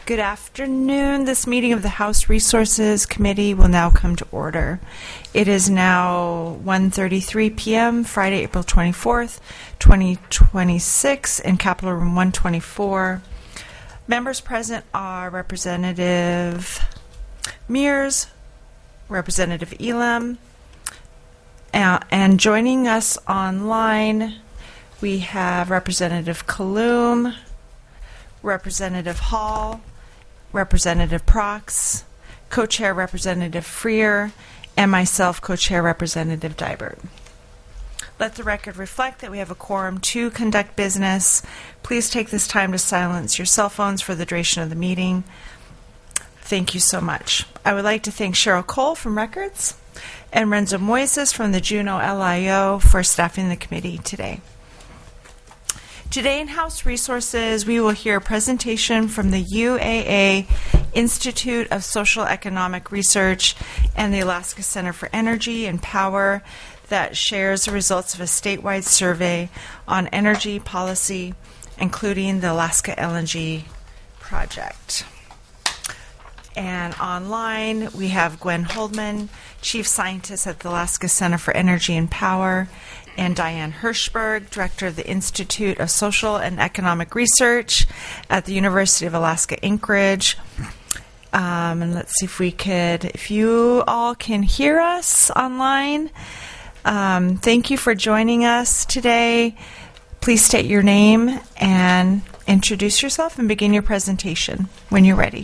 Good afternoon. This meeting of the House Resources Committee will now come to order. It is now 1:33 p.m., Friday, April 24th, 2026, in Capitol Room 124. Members present are Representative Mears, Representative Elam, and joining us online, we have Representative Kaloum, Representative Hall, Representative Prox, Co-Chair Representative Freer, and myself, Co-Chair Representative Dybert. Let the record reflect that we have a quorum to conduct business. Please take this time to silence your cell phones for the duration of the meeting. Thank you so much. I would like to thank Cheryl Cole from Records and Renzo Moises from the Juneau LIO for staffing the committee today. Today in House Resources, we will hear a presentation from the UAA Institute of Social Economic Research and the Alaska Center for Energy and Power that shares the results of a statewide survey on energy policy, including the Alaska LNG project. And online, we have Gwen Holdman, Chief Scientist at the Alaska Center for Energy and Power, and Diane Hirschberg, Director of the Institute of Social and Economic Research at the University of Alaska Anchorage. And let's see if you all can hear us online. Thank you for joining us today. Please state your name and introduce yourself and begin your presentation when you're ready.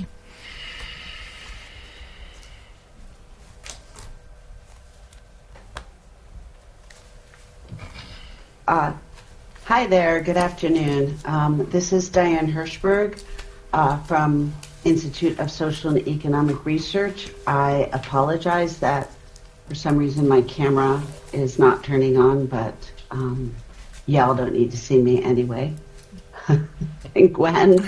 Hi there, good afternoon. This is Diane Hirschberg from Institute of Social and Economic Research. I apologize that for some reason my camera is not turning on, but y'all don't need to see me anyway. And Gwen.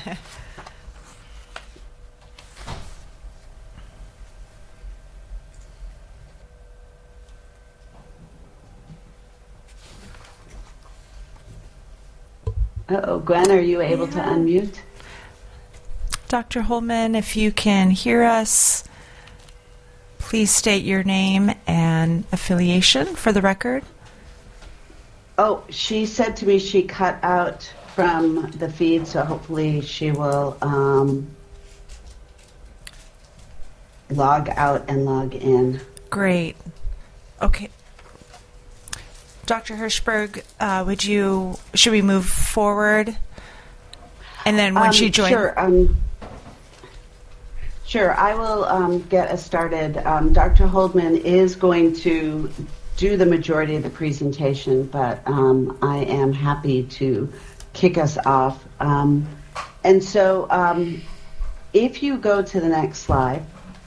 Uh-oh, Gwen, are you able to unmute? Dr. Holman, if you can hear us, please state your name and affiliation for the record. Oh, she said to me she cut out from the feed, so hopefully she will log out and log in. Great. Okay. Dr. Hirschberg, should we move forward? And then when she joins... Sure, I will get us started. Dr. Holdman is going to do the majority of the presentation, but I am happy to kick us off. And so if you go to the next slide,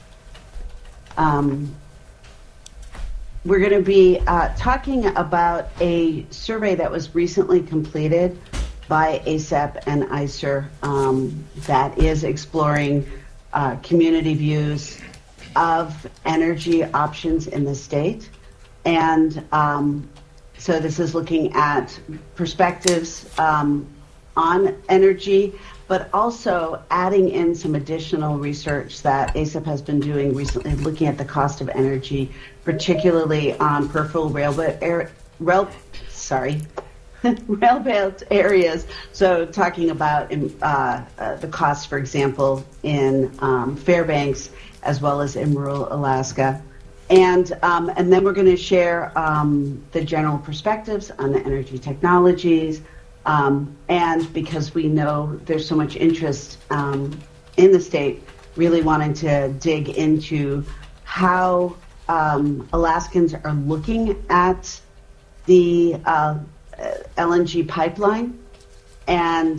we're going to be talking about a survey that was recently completed by ACEP and ICER that is exploring community views of energy options in the state. And so this is looking at perspectives on energy, but also adding in some additional research that ACEP has been doing recently, looking at the cost of energy, particularly on peripheral rail-built areas. So talking about the costs, for example, in Fairbanks as well as in rural Alaska. And then we're going to share the general perspectives on the energy technologies. And because we know there's so much interest in the state, really wanting to dig into how Alaskans are looking at the LNG pipeline and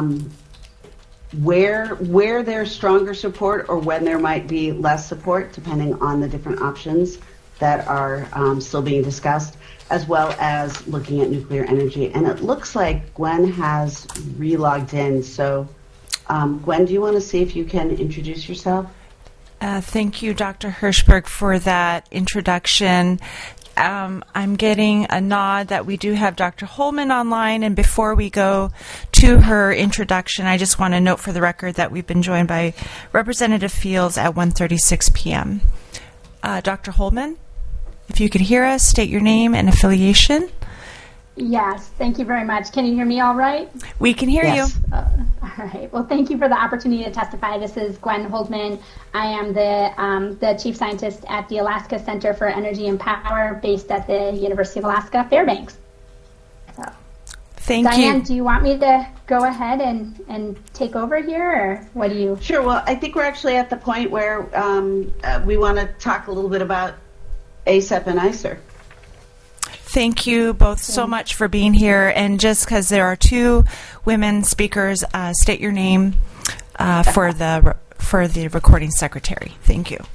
where there's stronger support or when there might be less support, depending on the different options that are still being discussed, as well as looking at nuclear energy. And it looks like Gwen has re-logged in. So Gwen, do you want to see if you can introduce yourself? Thank you, Dr. Hirschberg, for that introduction. I'm getting a nod that we do have Dr. Holman online. And before we go to her introduction, I just want to note for the record that we've been joined by Representative Fields at 1:36 p.m. Dr. Holman, if you could hear us, state your name and affiliation. Yes, thank you very much. Can you hear me all right? We can hear you. All right. Well, thank you for the opportunity to testify. This is Gwen Holdman. I am the chief scientist at the Alaska Center for Energy and Power, based at the University of Alaska Fairbanks. So, thank you. Diane, do you want me to go ahead and take over here, or what do you? Sure. Well, I think we're actually at the point where we want to talk a little bit about ACEP and ICER. Thank you both so much for being here. And just because there are two women speakers, state your name for the recording secretary. Thank you.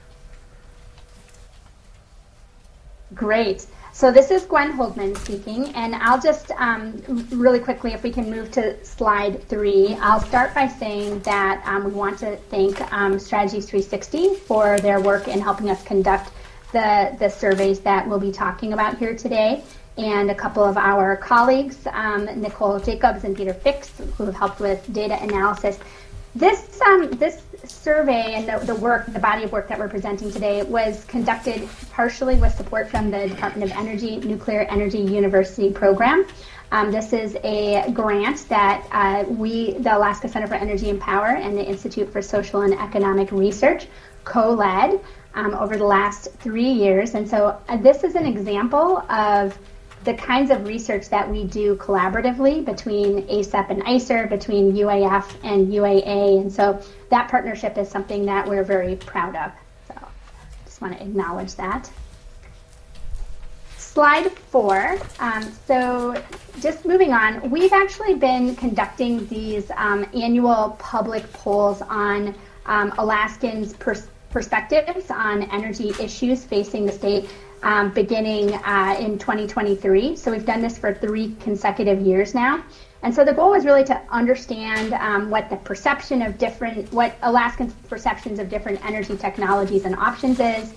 Great. So this is Gwen Holdman speaking, and I'll just really quickly, if we can move to slide 3, I'll start by saying that we want to thank Strategies 360 for their work in helping us conduct the surveys that we'll be talking about here today, and a couple of our colleagues, Nicole Jacobs and Peter Fix, who have helped with data analysis. This survey and the work, the body of work that we're presenting today, was conducted partially with support from the Department of Energy Nuclear Energy University Program. This is a grant that the Alaska Center for Energy and Power and the Institute for Social and Economic Research co-led over the last 3 years. And so this is an example of the kinds of research that we do collaboratively between ACEP and ICER, between UAF and UAA. And so that partnership is something that we're very proud of. So just want to acknowledge that. Slide 4. So just moving on, we've actually been conducting these annual public polls on Alaskans' perspectives on energy issues facing the state beginning in 2023. So we've done this for 3 consecutive years now. And so the goal is really to understand what Alaskans' perceptions of different energy technologies and options is,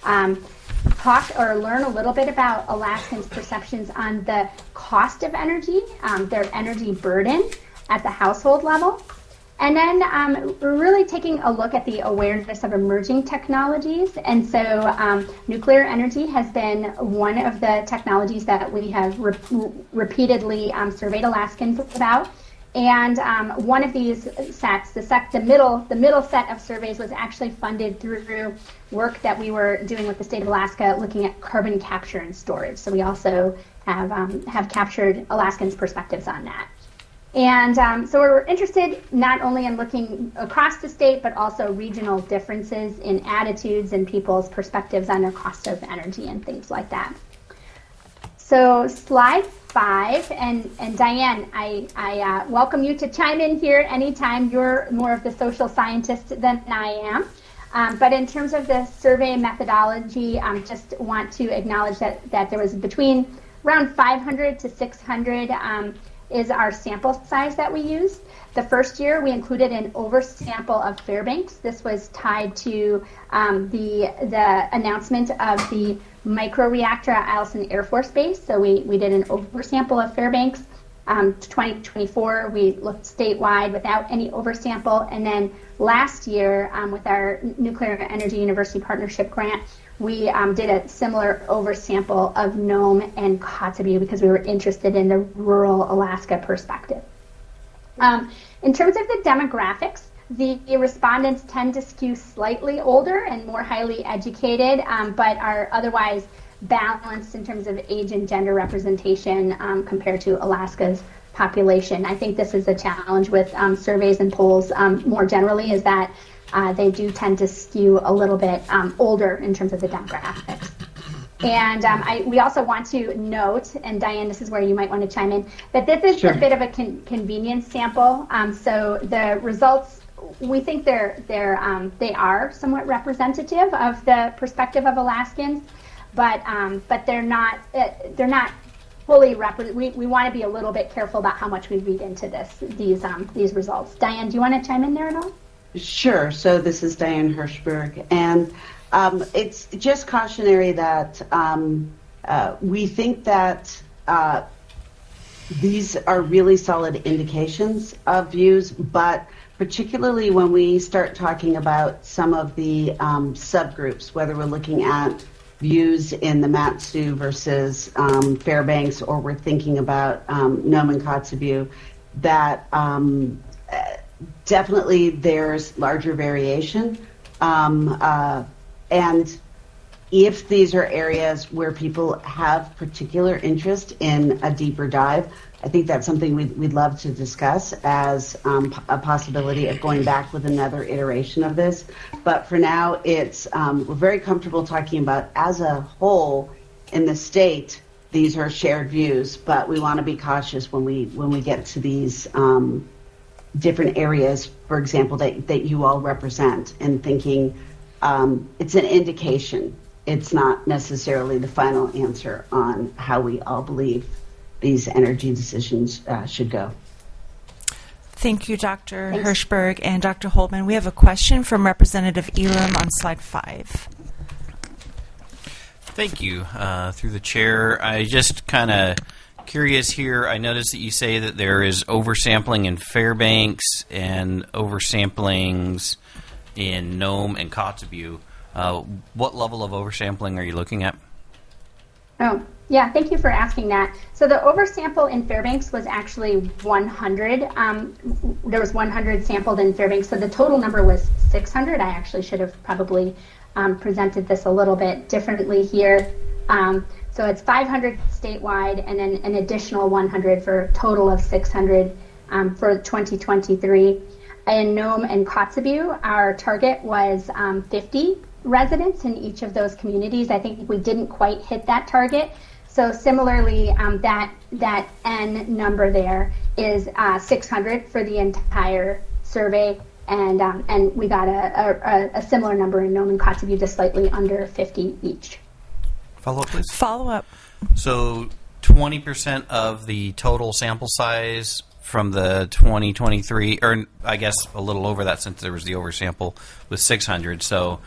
talk or learn a little bit about Alaskans' perceptions on the cost of energy, their energy burden at the household level. And then we're really taking a look at the awareness of emerging technologies. And so nuclear energy has been one of the technologies that we have repeatedly surveyed Alaskans about. And one of these sets, the middle set of surveys, was actually funded through work that we were doing with the state of Alaska looking at carbon capture and storage. So we also have captured Alaskans' perspectives on that. And so we're interested not only in looking across the state, but also regional differences in attitudes and people's perspectives on their cost of energy and things like that. So slide 5, and Diane, I welcome you to chime in here anytime. You're more of the social scientist than I am. But in terms of the survey methodology, just want to acknowledge that there was between around 500 to 600 is our sample size that we used. The first year we included an oversample of Fairbanks. This was tied to the announcement of the microreactor at Eielson Air Force Base. So we did an oversample of Fairbanks. 2024 we looked statewide without any oversample, and then last year with our Nuclear Energy University Partnership Grant, we did a similar oversample of Nome and Kotzebue because we were interested in the rural Alaska perspective. In terms of the demographics, the respondents tend to skew slightly older and more highly educated, but are otherwise balanced in terms of age and gender representation compared to Alaska's population. I think this is a challenge with surveys and polls more generally, is that they do tend to skew a little bit older in terms of the demographics. And we also want to note, and Diane, this is where you might want to chime in, that this is a bit of a convenience sample. So the results, we think they are somewhat representative of the perspective of Alaskans, but they're not fully we want to be a little bit careful about how much we read into these results. Diane, do you want to chime in there at all? Sure. So this is Diane Hirschberg, and it's just cautionary that we think that these are really solid indications of views, but particularly when we start talking about some of the subgroups, whether we're looking at views in the Mat-Su versus Fairbanks, or we're thinking about Nome and Kotzebue, that definitely there's larger variation. And if these are areas where people have particular interest in a deeper dive, I think that's something we'd love to discuss as a possibility of going back with another iteration of this. But for now, it's we're very comfortable talking about as a whole in the state. These are shared views, but we want to be cautious when we get to these different areas, for example, that you all represent, and thinking it's an indication. It's not necessarily the final answer on how we all believe these energy decisions should go. Thank you, Dr. Hirschberg and Dr. Holman. We have a question from Representative Elam on slide 5. Thank you. Through the chair, I just kind of curious here. I noticed that you say that there is oversampling in Fairbanks and oversamplings in Nome and Kotzebue. What level of oversampling are you looking at? Oh, yeah, thank you for asking that. So the oversample in Fairbanks was actually 100. There was 100 sampled in Fairbanks, so the total number was 600. I actually should have probably presented this a little bit differently here. So it's 500 statewide and then an additional 100 for a total of 600 for 2023. In Nome and Kotzebue, our target was 50 residents in each of those communities. I think we didn't quite hit that target. So similarly, that N number there is 600 for the entire survey, and we got a similar number in Nome and Kotzebue, just slightly under 50 each. Follow up, please. Follow up. So 20% of the total sample size from the 2023, or I guess a little over that since there was the oversample, was 600. So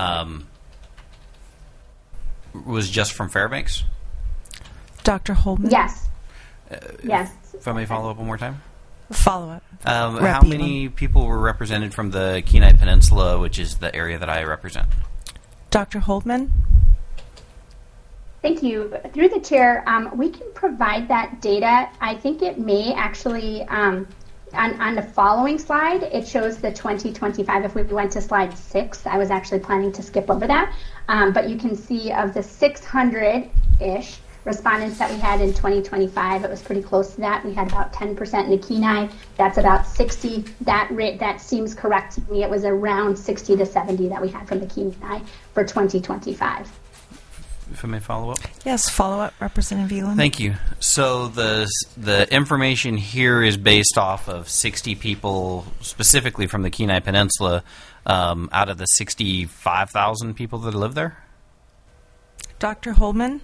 was just from Fairbanks? Dr. Holman? Yes. Yes. If I may follow up one more time? Follow up. How many people were represented from the Kenai Peninsula, which is the area that I represent? Dr. Holman? Thank you. Through the chair, we can provide that data. I think it may actually, on the following slide, it shows the 2025. If we went to slide 6, I was actually planning to skip over that. But you can see of the 600-ish respondents that we had in 2025, it was pretty close to that. We had about 10% in the Kenai. That's about 60. That seems correct to me. It was around 60 to 70 that we had from the Kenai for 2025. If I may follow up? Yes, follow up, Representative Elam. Thank you. So the information here is based off of 60 people, specifically from the Kenai Peninsula, out of the 65,000 people that live there? Dr. Holman?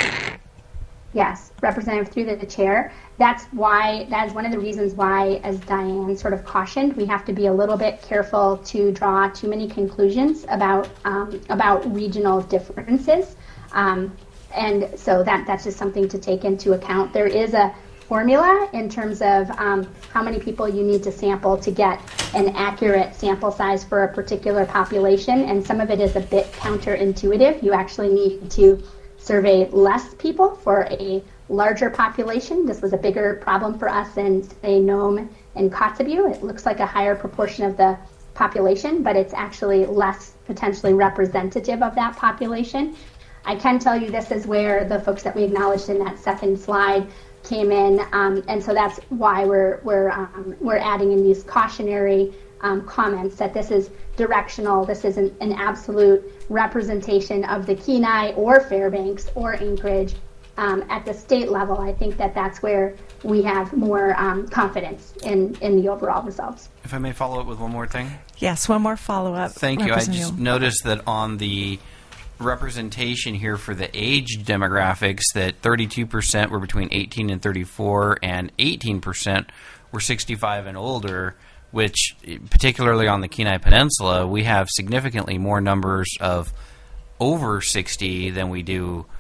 Yes, Representative, through the chair. That is one of the reasons why, as Diane sort of cautioned, we have to be a little bit careful to draw too many conclusions about regional differences. And so that's just something to take into account. There is a formula in terms of how many people you need to sample to get an accurate sample size for a particular population, and some of it is a bit counterintuitive. You actually need to survey less people for a larger population. This was a bigger problem for us in, say, Nome and Kotzebue. It looks like a higher proportion of the population, but it's actually less potentially representative of that population. I can tell you this is where the folks that we acknowledged in that second slide came in, and so that's why we're adding in these cautionary comments that this is directional. This isn't an absolute representation of the Kenai or Fairbanks or Anchorage at the state level. I think that's where we have more confidence in the overall results. If I may follow up with one more thing? Yes, one more follow-up. Thank you. I just noticed that on the representation here for the age demographics that 32% were between 18 and 34 and 18% were 65 and older, which particularly on the Kenai Peninsula, we have significantly more numbers of over 60 than we do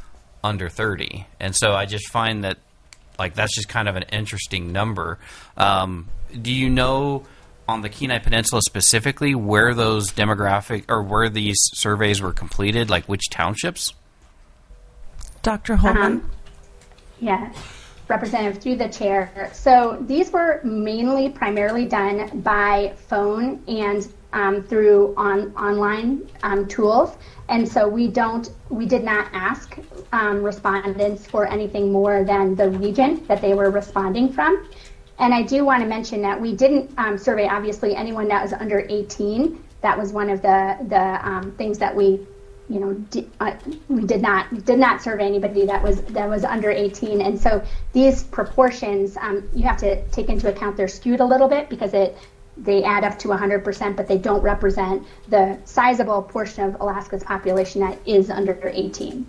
under 30. And so I just find that, like, that's just kind of an interesting number. Do you know on the Kenai Peninsula specifically where those demographic or where these surveys were completed, like which townships? Dr. Holman? Yeah, Representative, through the chair. So these were primarily done by phone and through online tools. And so we did not ask respondents for anything more than the region that they were responding from. And I do want to mention that we didn't survey, obviously, anyone that was under 18. That was one of the things that we did not survey anybody that was under 18. And so these proportions, you have to take into account they're skewed a little bit because they add up to 100%, but they don't represent the sizable portion of Alaska's population that is under 18.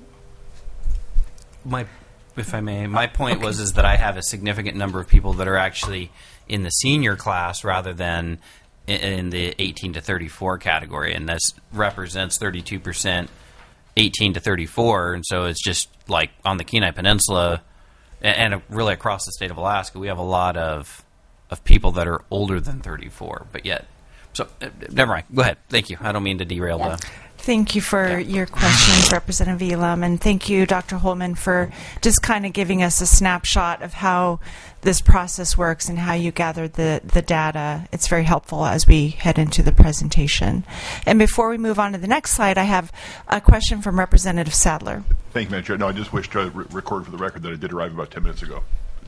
If I may, my point was that I have a significant number of people that are actually in the senior class rather than in the 18 to 34 category, and this represents 32% 18 to 34, and so it's just like on the Kenai Peninsula and really across the state of Alaska, we have a lot of people that are older than 34, but yet. So, never mind. Go ahead. Thank you. I don't mean to derail the... Thank you for your questions, Representative Elam, and thank you, Dr. Holman, for just kind of giving us a snapshot of how this process works and how you gathered the data. It's very helpful as we head into the presentation. And before we move on to the next slide, I have a question from Representative Sadler. Thank you, Madam Chair. No, I just wish to record for the record that I did arrive about 10 minutes ago.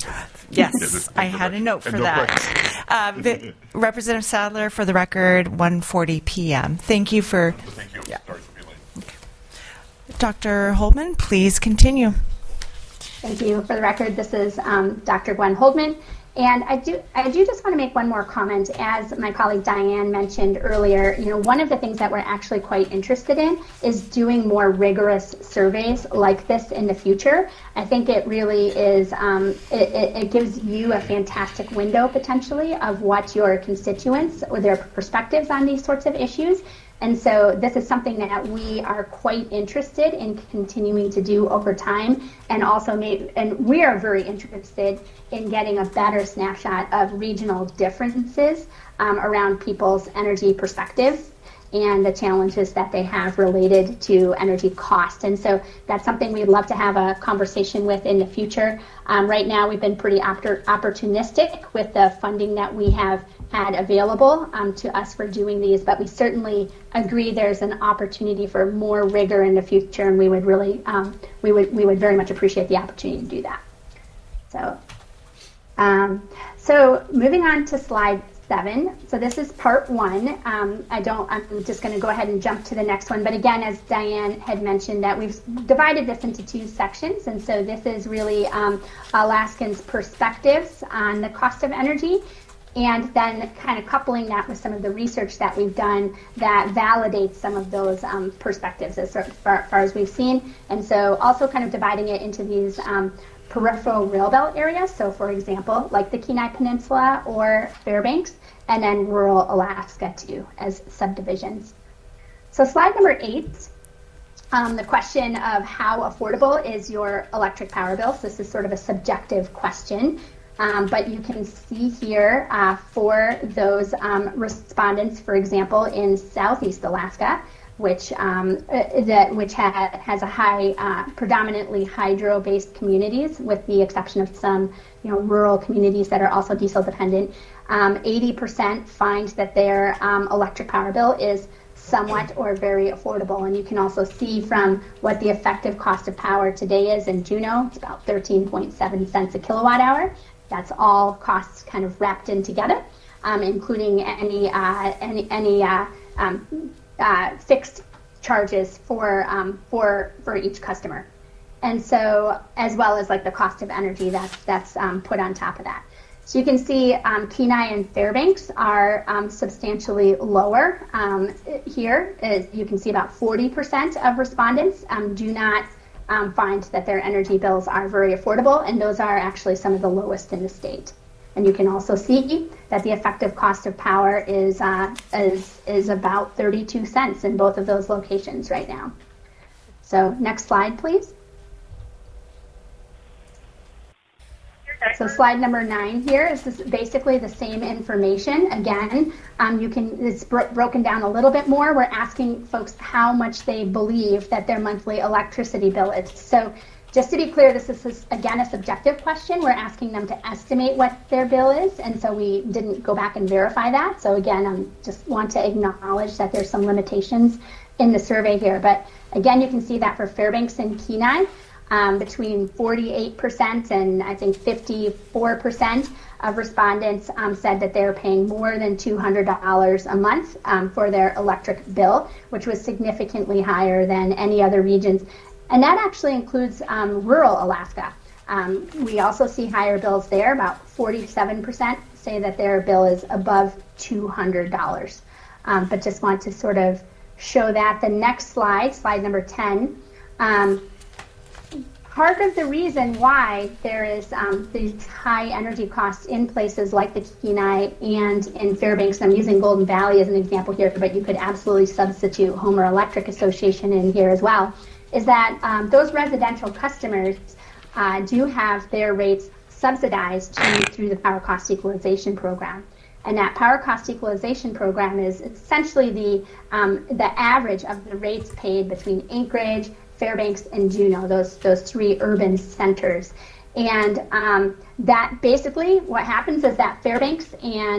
Yes, I had a note for that. Representative Sadler, for the record, 1:40 p.m. Thank you for... Thank you. Yeah. Sorry for being late. Okay. Dr. Holman, please continue. Thank you. For the record, this is Dr. Gwen Holdman. And I do just want to make one more comment. As my colleague Diane mentioned earlier, one of the things that we're actually quite interested in is doing more rigorous surveys like this in the future. I think it really is, it gives you a fantastic window potentially of what your constituents or their perspectives on these sorts of issues. And so this is something that we are quite interested in continuing to do over time, and also we are very interested in getting a better snapshot of regional differences around people's energy perspectives and the challenges that they have related to energy cost. And so that's something we'd love to have a conversation with in the future. Right now, we've been pretty opportunistic with the funding that we have had available to us for doing these, but we certainly agree there's an opportunity for more rigor in the future, and we would really, we would very much appreciate the opportunity to do that. So moving on to slide 7. So this is part 1. I'm just going to go ahead and jump to the next one. But again, as Diane had mentioned, that we've divided this into 2 sections. And so this is really Alaskans' perspectives on the cost of energy, and then kind of coupling that with some of the research that we've done that validates some of those perspectives as far as we've seen. And so also kind of dividing it into these peripheral rail belt areas, so for example, like the Kenai Peninsula or Fairbanks, and then rural Alaska too, as subdivisions. So slide number 8, the question of how affordable is your electric power bill. So this is sort of a subjective question, but you can see here for those respondents, for example, in Southeast Alaska, which has a high, predominantly hydro-based communities, with the exception of some, rural communities that are also diesel dependent. 80% find that their electric power bill is somewhat or very affordable, and you can also see from what the effective cost of power today is in Juneau. It's about 13.7 cents a kilowatt hour. That's all costs kind of wrapped in together, including any fixed charges for each customer, and so as well as like the cost of energy that's put on top of that. So you can see Kenai and Fairbanks are substantially lower here. As you can see, about 40% of respondents do not find that their energy bills are very affordable, and those are actually some of the lowest in the state. And you can also see that the effective cost of power is about 32 cents in both of those locations right now. So next slide, please. So slide number 9 here is basically the same information. Again, it's broken down a little bit more. We're asking folks how much they believe that their monthly electricity bill is. So just to be clear, this is, again, a subjective question. We're asking them to estimate what their bill is, and so we didn't go back and verify that. So again, I just want to acknowledge that there's some limitations in the survey here. But again, you can see that for Fairbanks and Kenai, between 48% and I think 54% of respondents said that they're paying more than $200 a month for their electric bill, which was significantly higher than any other regions. And that actually includes rural Alaska. We also see higher bills there. About 47% say that their bill is above $200. But just want to sort of show that. The next slide, slide number 10, part of the reason why there is these high energy costs in places like the Kenai and in Fairbanks, I'm using Golden Valley as an example here, but you could absolutely substitute Homer Electric Association in here as well, is that those residential customers do have their rates subsidized through the Power Cost Equalization Program. And that Power Cost Equalization Program is essentially the average of the rates paid between Anchorage, Fairbanks, and Juneau, those 3 urban centers. And that basically what happens is that Fairbanks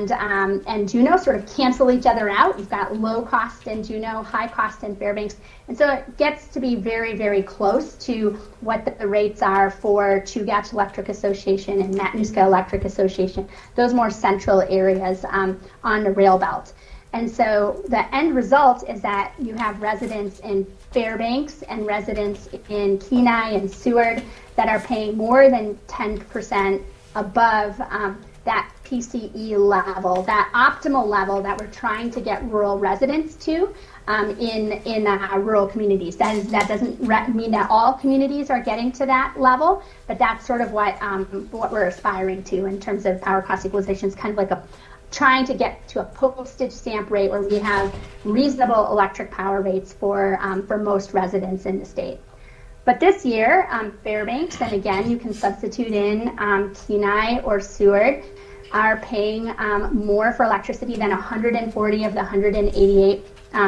and Juneau sort of cancel each other out. You've got low cost in Juneau, high cost in Fairbanks. And so it gets to be very, very close to what the rates are for Chugach Electric Association and Matanuska Electric Association, those more central areas on the rail belt. And so the end result is that you have residents in Fairbanks and residents in Kenai and Seward that are paying more than 10% above that PCE level, that optimal level that we're trying to get rural residents to in rural communities. That doesn't mean that all communities are getting to that level, but that's sort of what we're aspiring to in terms of power cost equalization. It's kind of like trying to get to a postage stamp rate where we have reasonable electric power rates for most residents in the state. But this year, Fairbanks, and again, you can substitute in Kenai or Seward, are paying more for electricity than 140 of the 188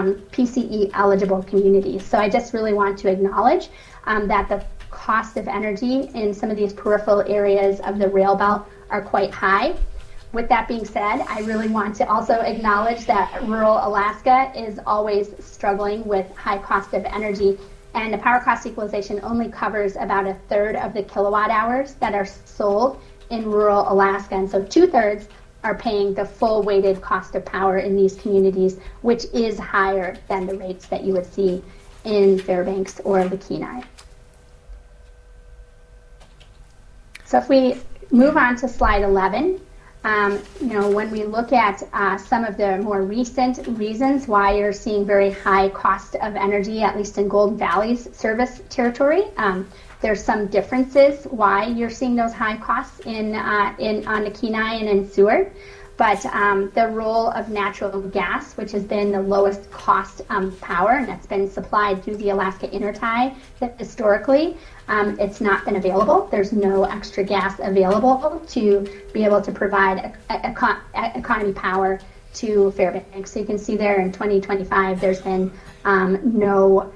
PCE eligible communities. So I just really want to acknowledge that the cost of energy in some of these peripheral areas of the rail belt are quite high. With that being said, I really want to also acknowledge that rural Alaska is always struggling with high cost of energy, and the power cost equalization only covers about 1/3 of the kilowatt hours that are sold in rural Alaska, and so 2/3 are paying the full weighted cost of power in these communities, which is higher than the rates that you would see in Fairbanks or the Kenai. So if we move on to slide 11, when we look at some of the more recent reasons why you're seeing very high cost of energy, at least in Golden Valley's service territory, there's some differences why you're seeing those high costs on the Kenai and in Seward. But the role of natural gas, which has been the lowest cost power, and that's been supplied through the Alaska Intertie, that historically it's not been available. There's no extra gas available to be able to provide economy power to Fairbanks. So you can see there in 2025, there's been no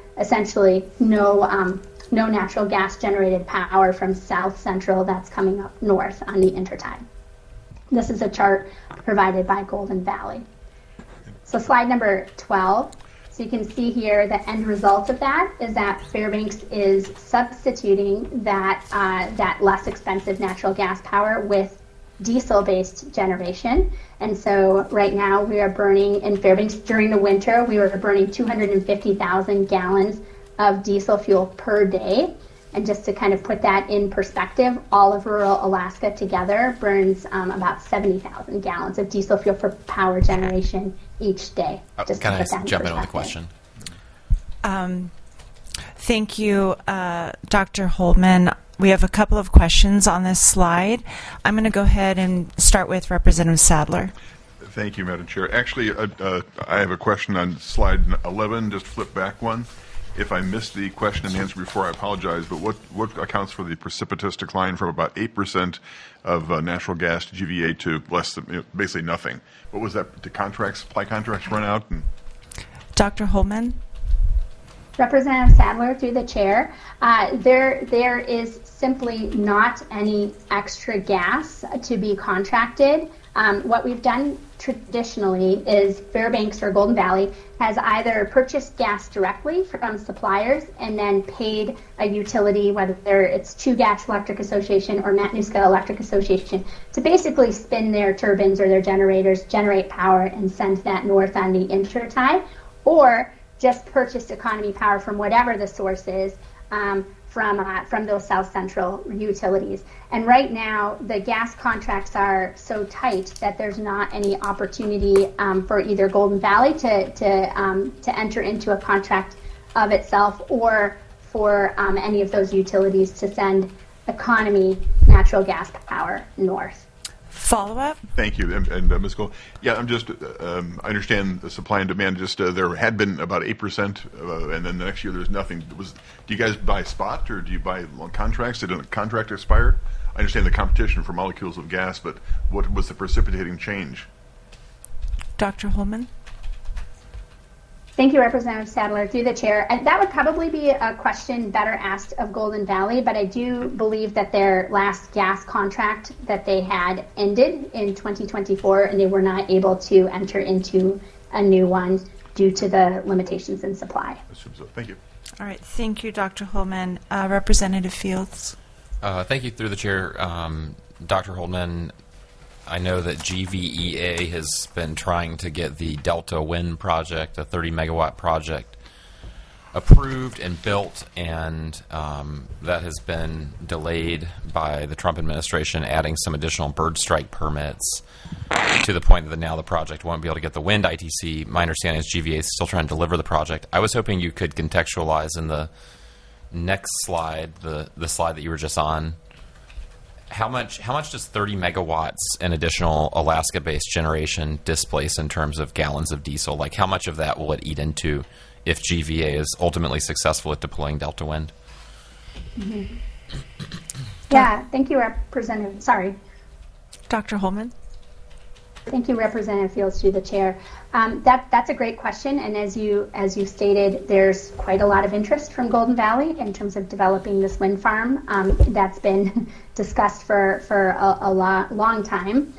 natural gas generated power from South Central that's coming up north on the Intertie. This is a chart provided by Golden Valley. So slide number 12. So you can see here the end result of that is that Fairbanks is substituting that less expensive natural gas power with diesel-based generation. And so right now we are burning in Fairbanks during the winter, we were burning 250,000 gallons of diesel fuel per day. And just to kind of put that in perspective, all of rural Alaska together burns about 70,000 gallons of diesel fuel for power generation each day. Can I jump in with a question? Thank you, Dr. Holman. We have a couple of questions on this slide. I'm going to go ahead and start with Representative Sadler. Thank you, Madam Chair. Actually, I have a question on slide 11. Just flip back one. If I missed the question and answer before, I apologize, but what accounts for the precipitous decline from about 8% of natural gas to GVA to less than, basically nothing? What was that? Did supply contracts run out? Dr. Holman? Representative Sadler, through the chair, there is simply not any extra gas to be contracted. What we've done traditionally is Fairbanks or Golden Valley has either purchased gas directly from suppliers and then paid a utility, whether it's Two Gas Electric Association or Matanuska Electric Association, to basically spin their turbines or their generators, generate power, and send that north on the intertie, or just purchased economy power from whatever the source is from those South Central utilities. And right now, the gas contracts are so tight that there's not any opportunity for either Golden Valley to enter into a contract of itself, or for any of those utilities to send economy natural gas power north. Follow-up? Thank you. And Ms. Cole, yeah, I understand the supply and demand. Just there had been about 8%, and then the next year there's nothing. Do you guys buy spot, or do you buy long contracts? Did a contract expire? I understand the competition for molecules of gas, but what was the precipitating change? Dr. Holman? Thank you, Representative Sadler, through the chair. And that would probably be a question better asked of Golden Valley, but I do believe that their last gas contract that they had ended in 2024, and they were not able to enter into a new one due to the limitations in supply. I assume so. Thank you. All right. Thank you, Dr. Holman. Representative Fields? Thank you, through the chair. Dr. Holdman, I know that GVEA has been trying to get the Delta Wind project, a 30-megawatt project, approved and built, and that has been delayed by the Trump administration adding some additional bird strike permits to the point that now the project won't be able to get the wind ITC. My understanding is GVEA is still trying to deliver the project. I was hoping you could contextualize in the next slide, the slide that you were just on, how much does 30 megawatts in additional Alaska-based generation displace in terms of gallons of diesel? Like, how much of that will it eat into if GVA is ultimately successful at deploying Delta Wind? Mm-hmm. Yeah, thank you, Representative. Sorry. Dr. Holman? Thank you, Representative Fields, through the chair. That's a great question, and as you stated, there's quite a lot of interest from Golden Valley in terms of developing this wind farm. That's been discussed for a long time.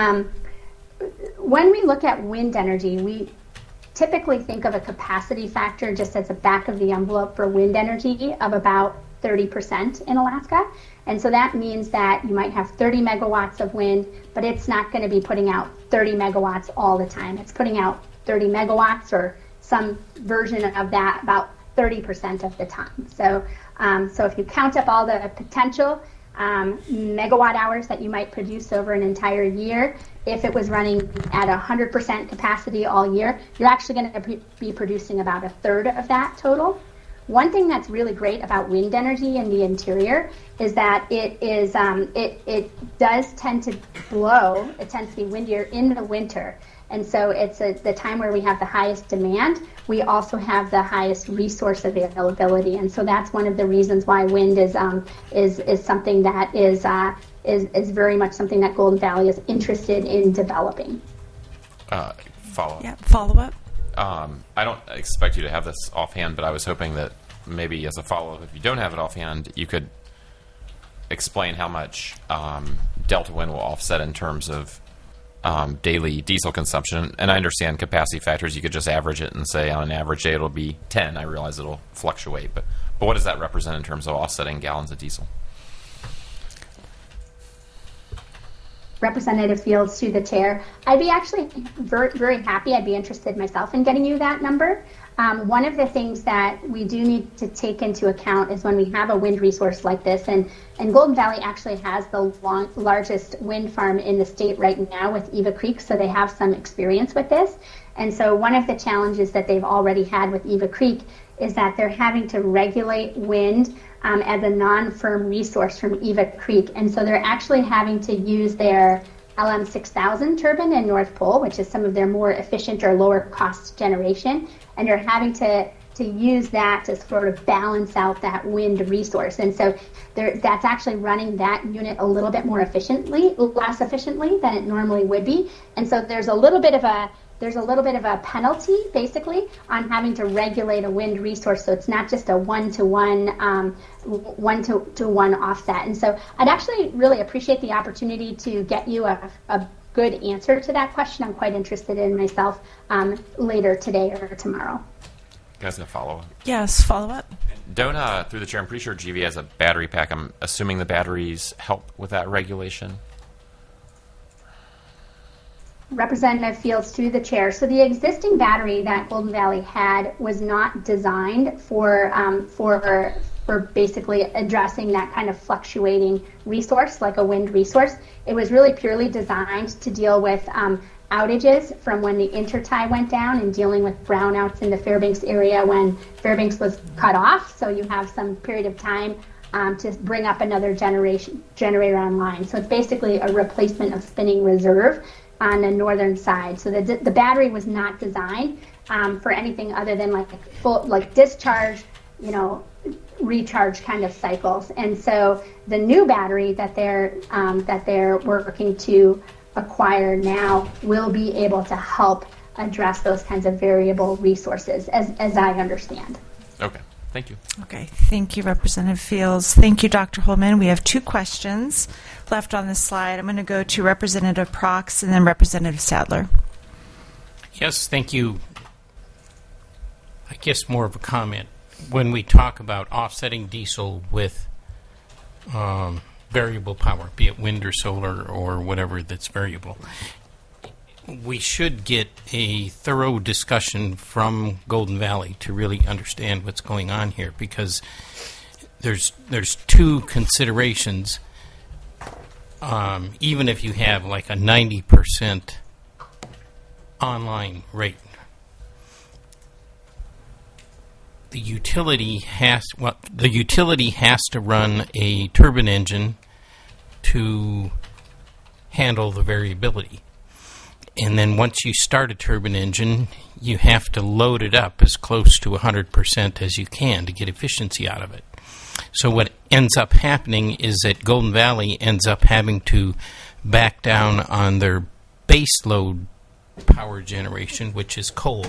When we look at wind energy, we typically think of a capacity factor just as a back of the envelope for wind energy of about 30% in Alaska. And so that means that you might have 30 megawatts of wind, but it's not going to be putting out 30 megawatts all the time. It's putting out 30 megawatts or some version of that about 30% of the time. So if you count up all the potential megawatt hours that you might produce over an entire year, if it was running at 100% capacity all year, you're actually going to be producing about a third of that total. One thing that's really great about wind energy in the interior is that it does tend to blow. It tends to be windier in the winter, and so it's the time where we have the highest demand. We also have the highest resource availability, and so that's one of the reasons why wind is something that is very much something that Golden Valley is interested in developing. Follow up. Yeah, follow up. I don't expect you to have this offhand, but I was hoping that maybe as a follow-up, if you don't have it offhand, you could explain how much Delta Wind will offset in terms of daily diesel consumption. And I understand capacity factors. You could just average it and say on an average day it'll be 10. I realize it'll fluctuate, but what does that represent in terms of offsetting gallons of diesel? Representative Fields, through the chair. I'd be actually very, very happy. I'd be interested myself in getting you that number. One of the things that we do need to take into account is when we have a wind resource like this, and Golden Valley actually has the largest wind farm in the state right now with Eva Creek, so they have some experience with this. And so one of the challenges that they've already had with Eva Creek is that they're having to regulate wind as a non-firm resource from Eva Creek. And so they're actually having to use their LM6000 turbine in North Pole, which is some of their more efficient or lower cost generation. And they're having to to use that to sort of balance out that wind resource. And so that's actually running that unit a little bit more efficiently, less efficiently than it normally would be. And so there's a little bit of a penalty, basically, on having to regulate a wind resource. So it's not just a one-to-one offset. And so I'd actually really appreciate the opportunity to get you a good answer to that question. I'm quite interested in myself later today or tomorrow. Guys, a follow-up? Yes, follow up. Don't, through the chair, I'm pretty sure GV has a battery pack. I'm assuming the batteries help with that regulation. Representative Fields, through the chair. So the existing battery that Golden Valley had was not designed for basically addressing that kind of fluctuating resource, like a wind resource. It was really purely designed to deal with outages from when the intertie went down and dealing with brownouts in the Fairbanks area when Fairbanks was cut off. So you have some period of time to bring up another generator online. So it's basically a replacement of spinning reserve on the northern side. So the battery was not designed for anything other than like discharge, recharge kind of cycles. And so the new battery that they're working to acquire now will be able to help address those kinds of variable resources, as I understand. Okay. Thank you. Okay. Thank you, Representative Fields. Thank you, Dr. Holman. We have 2 questions left on this slide. I'm going to go to Representative Prox and then Representative Sadler. Yes, thank you. I guess more of a comment. When we talk about offsetting diesel with variable power, be it wind or solar or whatever that's variable, we should get a thorough discussion from Golden Valley to really understand what's going on here, because there's 2 considerations. Even if you have like a 90% online rate, the utility has to run a turbine engine to handle the variability. And then once you start a turbine engine, you have to load it up as close to 100% as you can to get efficiency out of it. So what ends up happening is that Golden Valley ends up having to back down on their base load power generation, which is coal,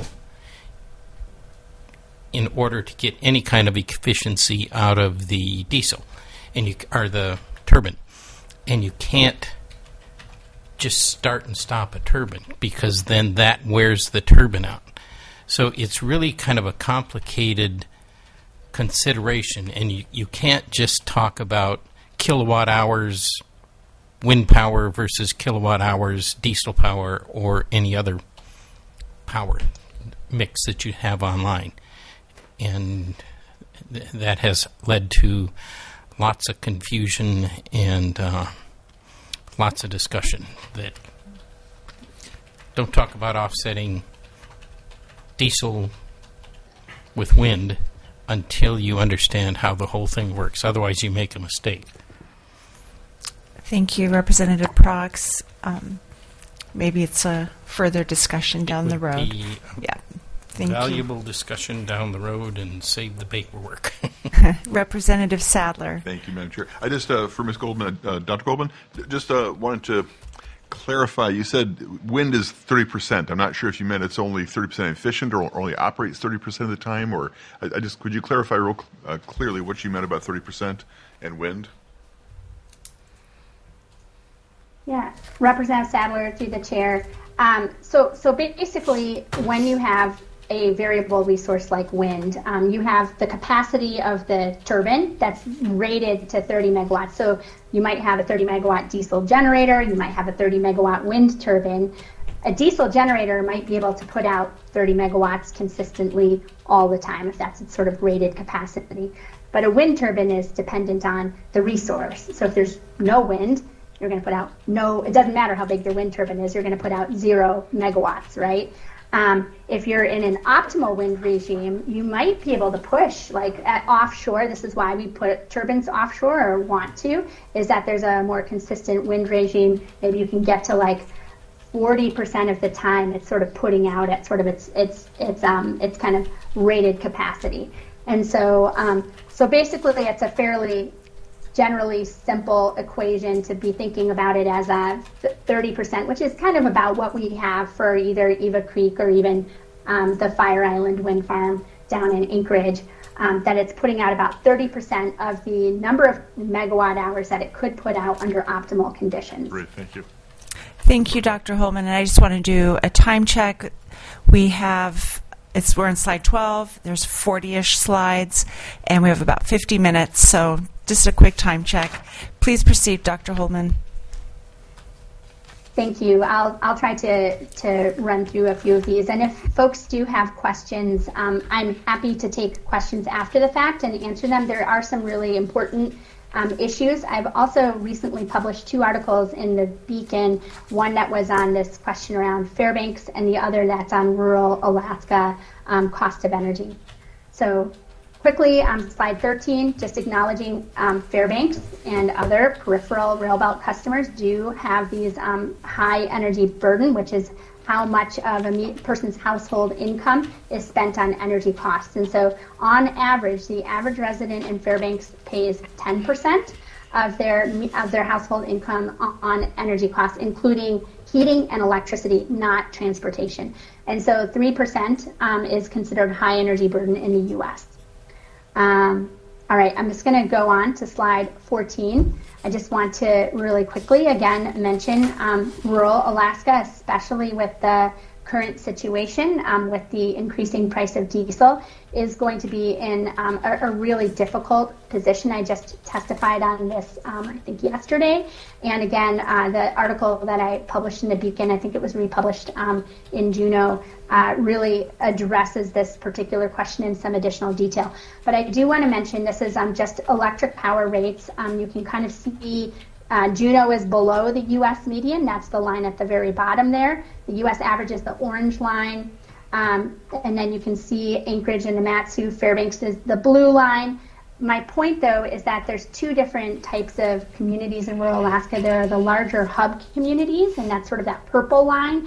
in order to get any kind of efficiency out of the diesel or the turbine. And you can't just start and stop a turbine, because then that wears the turbine out. So it's really kind of a complicated consideration, and you can't just talk about kilowatt hours wind power versus kilowatt hours diesel power or any other power mix that you have online. And that has led to lots of confusion and lots of discussion. That don't talk about offsetting diesel with wind until you understand how the whole thing works. Otherwise, you make a mistake. Thank you, Representative Prox. Maybe it's a further discussion down the road. Yeah. Thank Valuable you. Discussion down the road and save the paperwork. Representative Sadler. Thank you, Madam Chair. I just, for Ms. Goldman, Dr. Goldman, just wanted to clarify. You said wind is 30%. I'm not sure if you meant it's only 30% efficient or only operates 30% of the time, or I just, could you clarify real clearly what you meant about 30% and wind? Yeah, Representative Sadler, through the chair. So basically, when you have a variable resource like wind, you have the capacity of the turbine that's rated to 30 megawatts. So you might have a 30 megawatt diesel generator, you might have a 30 megawatt wind turbine. A diesel generator might be able to put out 30 megawatts consistently all the time if that's its sort of rated capacity. But a wind turbine is dependent on the resource. So if there's no wind, you're going to put out it doesn't matter how big your wind turbine is, you're going to put out 0 megawatts, right? If you're in an optimal wind regime, you might be able to push, like at offshore. This is why we put turbines offshore, or want to, is that there's a more consistent wind regime. Maybe you can get to like 40% of the time it's sort of putting out at sort of its kind of rated capacity. And so so basically it's a fairly generally simple equation to be thinking about it as a 30%, which is kind of about what we have for either Eva Creek or even the Fire Island wind farm down in Anchorage, that it's putting out about 30% of the number of megawatt hours that it could put out under optimal conditions. Great, thank you. Thank you, Dr. Holman. And I just want to do a time check. We're on slide 12. There's 40-ish slides, and we have about 50 minutes. So just a quick time check. Please proceed, Dr. Holman. Thank you. I'll try to run through a few of these. And if folks do have questions, I'm happy to take questions after the fact and answer them. There are some really important issues. I've also recently published 2 articles in the Beacon, one that was on this question around Fairbanks and the other that's on rural Alaska cost of energy. So quickly, slide 13, just acknowledging Fairbanks and other peripheral railbelt customers do have these high energy burden, which is how much of a person's household income is spent on energy costs. And so on average, the average resident in Fairbanks pays 10% of their household income on energy costs, including heating and electricity, not transportation. And so 3% is considered high energy burden in the U.S. All right, I'm just going to go on to slide 14. I just want to really quickly, again, mention rural Alaska, especially with the current situation with the increasing price of diesel, is going to be in a really difficult position. I just testified on this, I think, yesterday. And again, the article that I published in the Beacon, I think it was republished in Juneau, really addresses this particular question in some additional detail. But I do want to mention this is just electric power rates. You can kind of see Juneau is below the U.S. median. That's the line at the very bottom there. The U.S. average is the orange line. And then you can see Anchorage and Namatsu. Fairbanks is the blue line. My point, though, is that there's 2 different types of communities in rural Alaska. There are the larger hub communities, and that's sort of that purple line.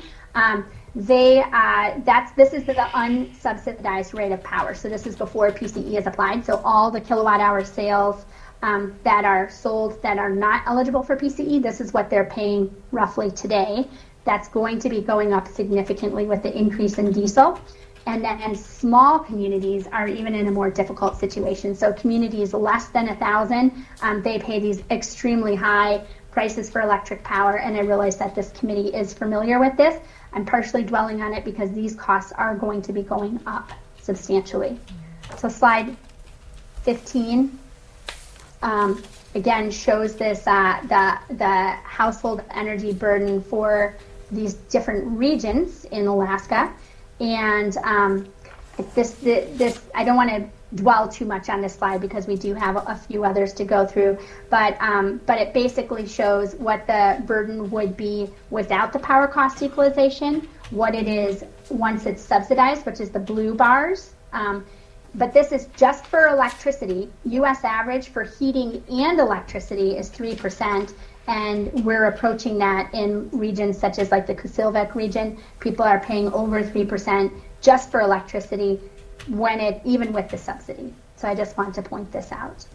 This is the unsubsidized rate of power. So this is before PCE is applied. So all the kilowatt hour sales that are sold that are not eligible for PCE, this is what they're paying roughly today. That's going to be going up significantly with the increase in diesel. And then small communities are even in a more difficult situation. So communities less than 1,000, they pay these extremely high prices for electric power. And I realize that this committee is familiar with this. I'm partially dwelling on it because these costs are going to be going up substantially. So slide 15. Again, shows this the household energy burden for these different regions in Alaska, and this I don't want to dwell too much on this slide because we do have a few others to go through, but it basically shows what the burden would be without the power cost equalization, what it is once it's subsidized, which is the blue bars. But this is just for electricity. U.S. average for heating and electricity is 3%, and we're approaching that in regions such as like the Kusilvik region. People are paying over 3% just for electricity, even with the subsidy. So I just want to point this out.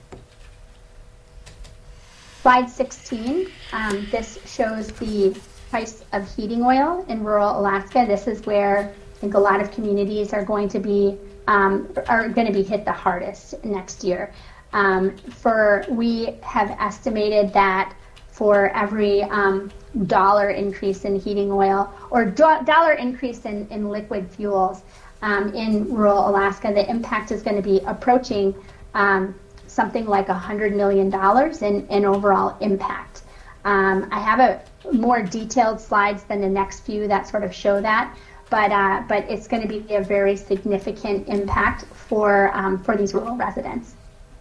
Slide 16. This shows the price of heating oil in rural Alaska. This is where I think a lot of communities are going to be hit the hardest next year. We have estimated that for every dollar increase in heating oil or dollar increase in liquid fuels in rural Alaska, the impact is going to be approaching something like $100 million in overall impact. I have a more detailed slides than the next few that sort of show that. But it's going to be a very significant impact for these rural residents.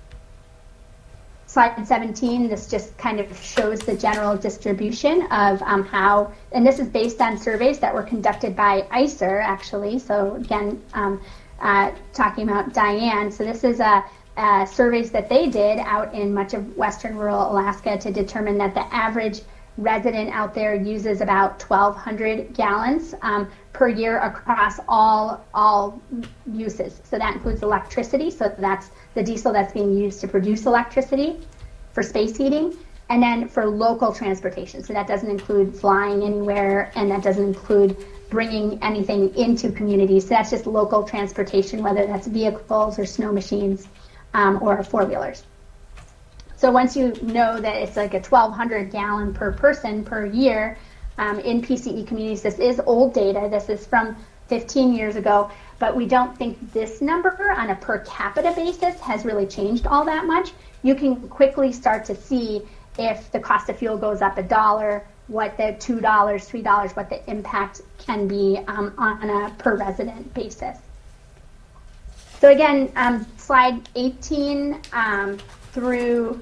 Slide 17, this just kind of shows the general distribution of how, and this is based on surveys that were conducted by ICER, actually. So again, talking about Diane. So this is surveys that they did out in much of western rural Alaska to determine that the average resident out there uses about 1,200 gallons per year across all uses. So that includes electricity. So that's the diesel that's being used to produce electricity for space heating. And then for local transportation. So that doesn't include flying anywhere, and that doesn't include bringing anything into communities. So that's just local transportation, whether that's vehicles or snow machines or four-wheelers. So once you know that it's like a 1,200 gallon per person per year in PCE communities, this is old data. This is from 15 years ago, but we don't think this number on a per capita basis has really changed all that much. You can quickly start to see if the cost of fuel goes up $1, what the $2, $3, what the impact can be on a per resident basis. So again, slide 18 through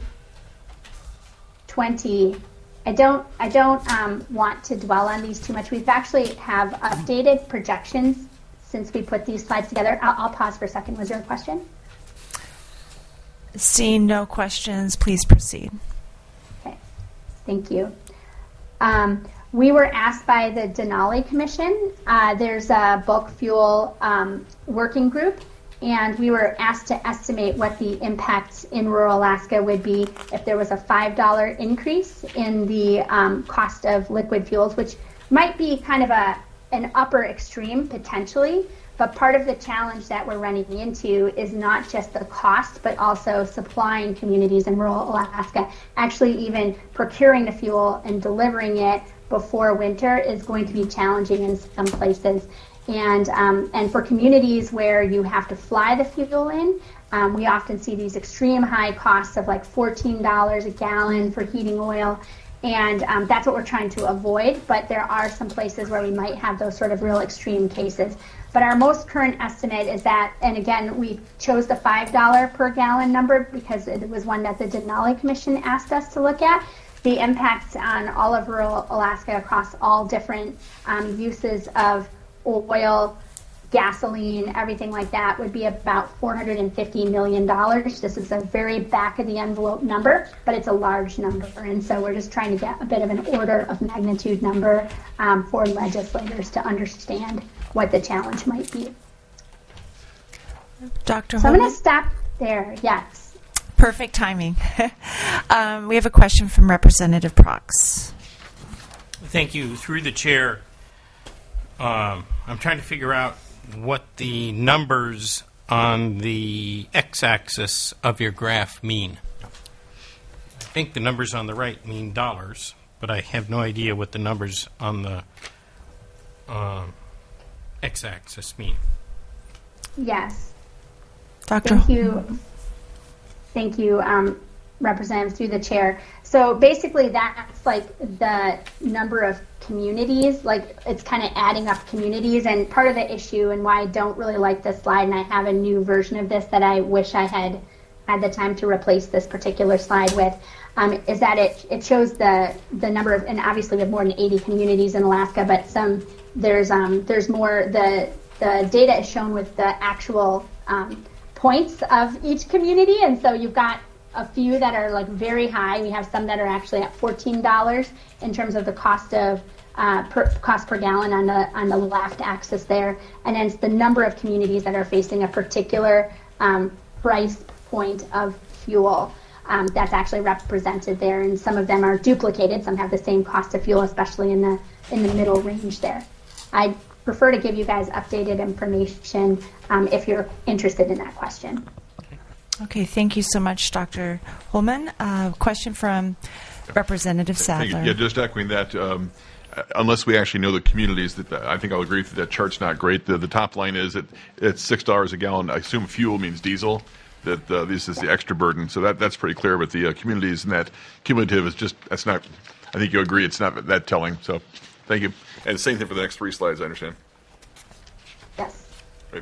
20. I don't want to dwell on these too much. We've actually have updated projections since we put these slides together. I'll pause for a second. Was there a question? Seeing no questions, please proceed. Okay, thank you. We were asked by the Denali Commission. There's a bulk fuel working group, and we were asked to estimate what the impact in rural Alaska would be if there was a $5 increase in the cost of liquid fuels, which might be kind of an upper extreme potentially. But part of the challenge that we're running into is not just the cost, but also supplying communities in rural Alaska. Actually, even procuring the fuel and delivering it before winter is going to be challenging in some places. And for communities where you have to fly the fuel in, we often see these extreme high costs of like $14 a gallon for heating oil. And that's what we're trying to avoid. But there are some places where we might have those sort of real extreme cases. But our most current estimate is that, and again, we chose the $5 per gallon number because it was one that the Denali Commission asked us to look at. The impact on all of rural Alaska across all different uses of oil, gasoline, everything like that would be about $450 million. This is a very back of the envelope number, but it's a large number. And so we're just trying to get a bit of an order of magnitude number for legislators to understand what the challenge might be. Dr. So I'm Holman? going to stop there. Yes. Perfect timing. We have a question from Representative Prox. Thank you. Through the chair, I'm trying to figure out what the numbers on the x-axis of your graph mean. I think the numbers on the right mean dollars, but I have no idea what the numbers on the x-axis mean. Yes. Dr. Thank you. Thank you, Representative, through the chair. So basically that's like the number of communities, like it's kind of adding up communities. And part of the issue and why I don't really like this slide, and I have a new version of this that I wish I had the time to replace this particular slide with, is that it shows the number of, and obviously we have more than 80 communities in Alaska, but there's more, the data is shown with the actual points of each community. And so you've got a few that are like very high. We have some that are actually at $14 in terms of the cost of cost per gallon on the left axis there, and then it's the number of communities that are facing a particular price point of fuel that's actually represented there, and some of them are duplicated. Some have the same cost of fuel, especially in the middle range there. I prefer to give you guys updated information if you're interested in that question. Okay, thank you so much, Dr. Holman. Question from Representative Sadler. Yeah, just echoing that. Unless we actually know the communities, that I think I'll agree that chart's not great. The top line is it's $6 a gallon. I assume fuel means diesel. That this is the extra burden. So that's pretty clear. But the communities and that cumulative is just, that's not. I think you agree it's not that telling. So thank you. And same thing for the next 3 slides. I understand. Yes. Right.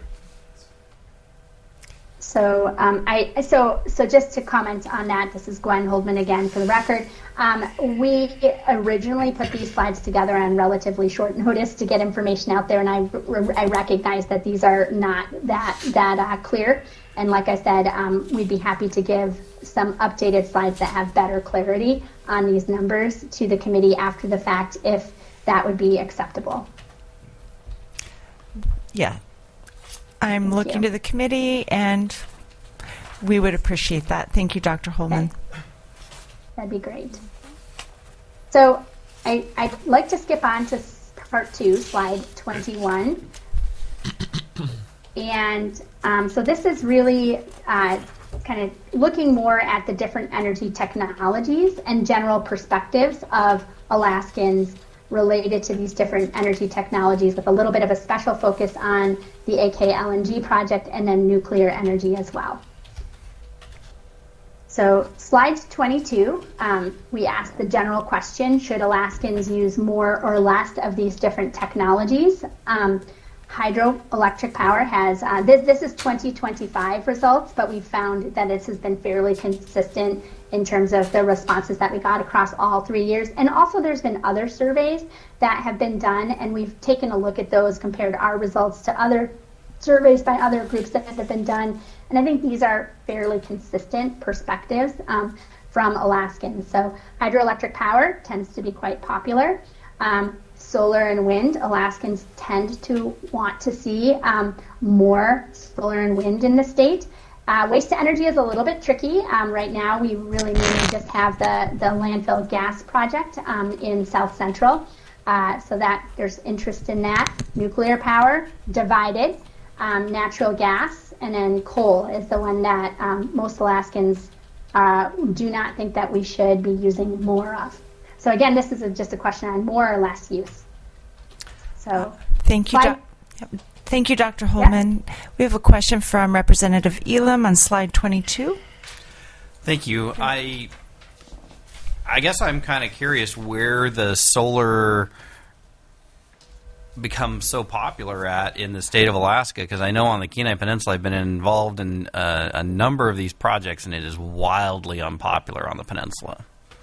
So so just to comment on that, this is Gwen Holdman again for the record. We originally put these slides together on relatively short notice to get information out there, and I recognize that these are not that clear. And like I said, we'd be happy to give some updated slides that have better clarity on these numbers to the committee after the fact if that would be acceptable. Yeah. I'm looking you. to the committee, and we would appreciate that. Thank you, Dr. Holman. That'd be great. So I'd like to skip on to part 2, slide 21. And so this is really kind of looking more at the different energy technologies and general perspectives of Alaskans related to these different energy technologies, with a little bit of a special focus on the AK LNG project and then nuclear energy as well. So slide 22, we asked the general question, should Alaskans use more or less of these different technologies? Hydroelectric power has, this is 2025 results, but we found that this has been fairly consistent in terms of the responses that we got across all 3 years. And also there's been other surveys that have been done, and we've taken a look at those, compared our results to other surveys by other groups that have been done. And I think these are fairly consistent perspectives from Alaskans. So hydroelectric power tends to be quite popular. Solar and wind, Alaskans tend to want to see more solar and wind in the state. Waste to energy is a little bit tricky. Right now, we really mainly just have the landfill gas project in South Central, so that there's interest in that. Nuclear power, divided. Natural gas, and then coal is the one that most Alaskans do not think that we should be using more of. So again, this is just a question on more or less use. So Thank you, Thank you, Dr. Holman. Yes. We have a question from Representative Elam on slide 22. Thank you. I guess I'm kind of curious where the solar becomes so popular at in the state of Alaska, because I know on the Kenai Peninsula I've been involved in a number of these projects, and it is wildly unpopular on the peninsula.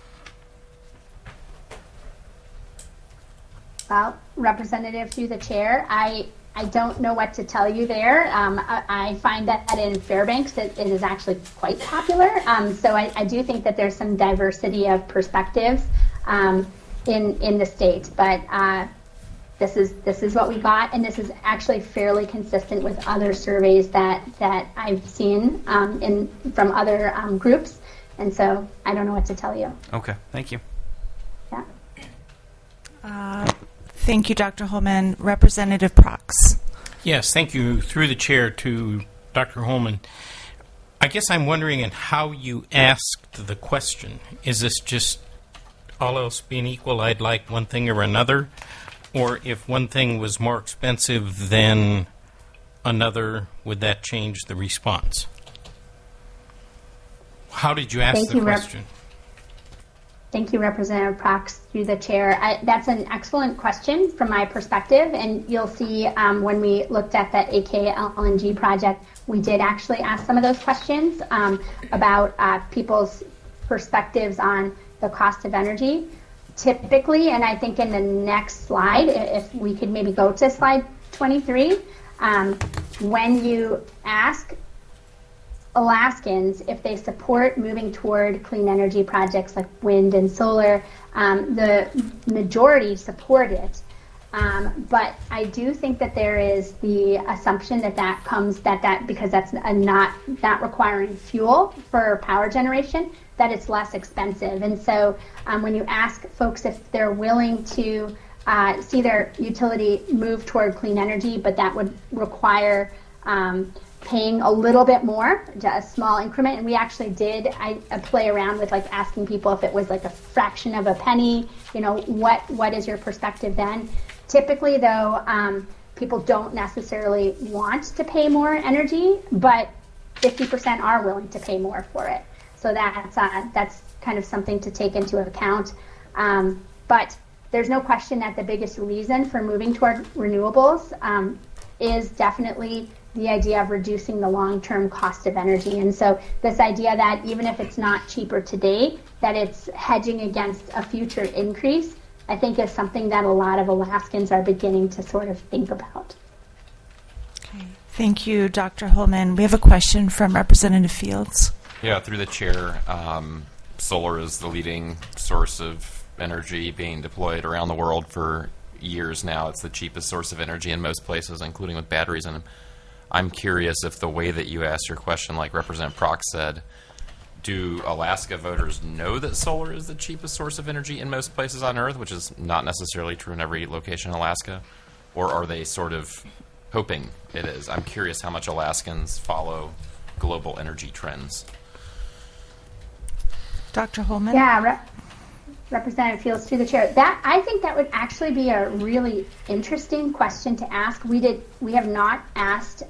Well, Representative, through the chair, I don't know what to tell you there. I find that in Fairbanks it is actually quite popular. So I do think that there's some diversity of perspectives in the state. But this is what we got, and this is actually fairly consistent with other surveys that I've seen from other groups. And so I don't know what to tell you. Okay, thank you. Yeah. Thank you, Dr. Holman. Representative Prox. Yes, thank you, through the chair, to Dr. Holman. I guess I'm wondering how you asked the question. Is this just all else being equal, I'd like one thing or another? Or if one thing was more expensive than another, would that change the response? How did you ask the question? Thank you, Representative Prox, through the chair. That's an excellent question from my perspective, and you'll see when we looked at that AK LNG project, we did actually ask some of those questions about people's perspectives on the cost of energy. Typically, and I think in the next slide, if we could maybe go to slide 23, when you ask Alaskans if they support moving toward clean energy projects like wind and solar, the majority support it. But I do think that there is the assumption that comes that because that's not requiring fuel for power generation, that it's less expensive. And so when you ask folks if they're willing to see their utility move toward clean energy, but that would require paying a little bit more, just a small increment. And we actually did I play around with like asking people if it was like a fraction of a penny, what is your perspective then? Typically though, people don't necessarily want to pay more energy, but 50% are willing to pay more for it. So that's kind of something to take into account. But there's no question that the biggest reason for moving toward renewables is definitely the idea of reducing the long-term cost of energy. And so this idea that even if it's not cheaper today, that it's hedging against a future increase, I think is something that a lot of Alaskans are beginning to sort of think about. Okay. Thank you, Dr. Holman. We have a question from Representative Fields. Yeah, through the chair. solar is the leading source of energy being deployed around the world for years now. It's the cheapest source of energy in most places, including with batteries in them. I'm curious if the way that you asked your question, like Representative Prox said, do Alaska voters know that solar is the cheapest source of energy in most places on Earth, which is not necessarily true in every location in Alaska? Or are they sort of hoping it is? I'm curious how much Alaskans follow global energy trends. Dr. Holman? Yeah, Representative Fields, through the chair. I think that would actually be a really interesting question to ask. We have not asked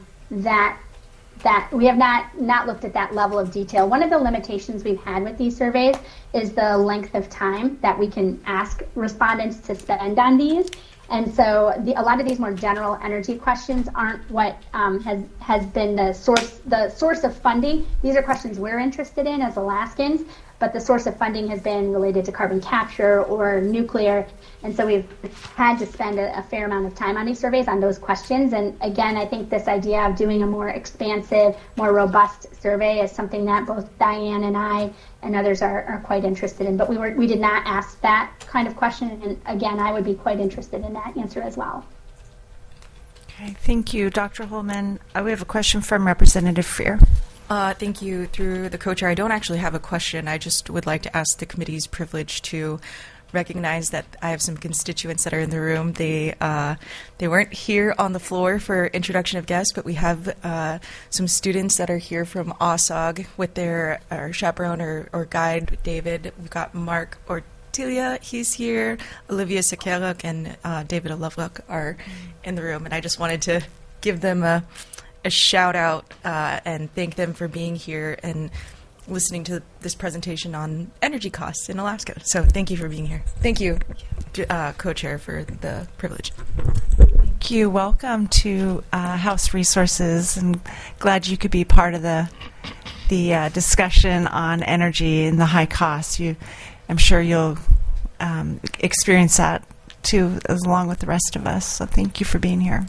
that we have not looked at that level of detail. One of the limitations we've had with these surveys is the length of time that we can ask respondents to spend on these. And so a lot of these more general energy questions aren't what has been the source of funding. These are questions we're interested in as Alaskans, but the source of funding has been related to carbon capture or nuclear. And so we've had to spend a fair amount of time on these surveys on those questions. And again, I think this idea of doing a more expansive, more robust survey is something that both Diane and I and others are quite interested in. But we did not ask that kind of question. And again, I would be quite interested in that answer as well. Okay, thank you, Dr. Holman. We have a question from Representative Freer. Thank you. Through the co-chair, I don't actually have a question. I just would like to ask the committee's privilege to recognize that I have some constituents that are in the room. They weren't here on the floor for introduction of guests, but we have some students that are here from OSOG with their chaperone or guide, David. We've got Mark Ortilia, he's here. Olivia Sekeluk and David Lovelock are in the room, and I just wanted to give them a shout out and thank them for being here and listening to this presentation on energy costs in Alaska. So thank you for being here. Thank you, co-chair, for the privilege. Thank you. Welcome to House Resources, and glad you could be part of the discussion on energy and the high costs. I'm sure you'll experience that too, along with the rest of us. So thank you for being here.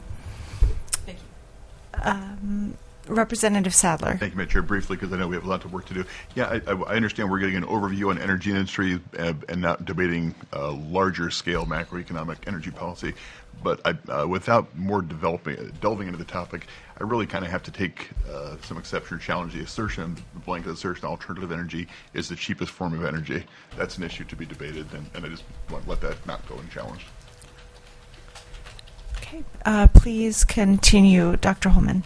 Representative Sadler. Thank you, Madam Chair. Briefly, because I know we have a lot of work to do. Yeah, I understand we're getting an overview on energy industry and not debating larger scale macroeconomic energy policy. But without more delving into the topic, I really kind of have to take some exception or challenge the assertion, the blanket assertion, alternative energy is the cheapest form of energy. That's an issue to be debated, and I just want to let that not go unchallenged. Okay. Please continue, Dr. Holman.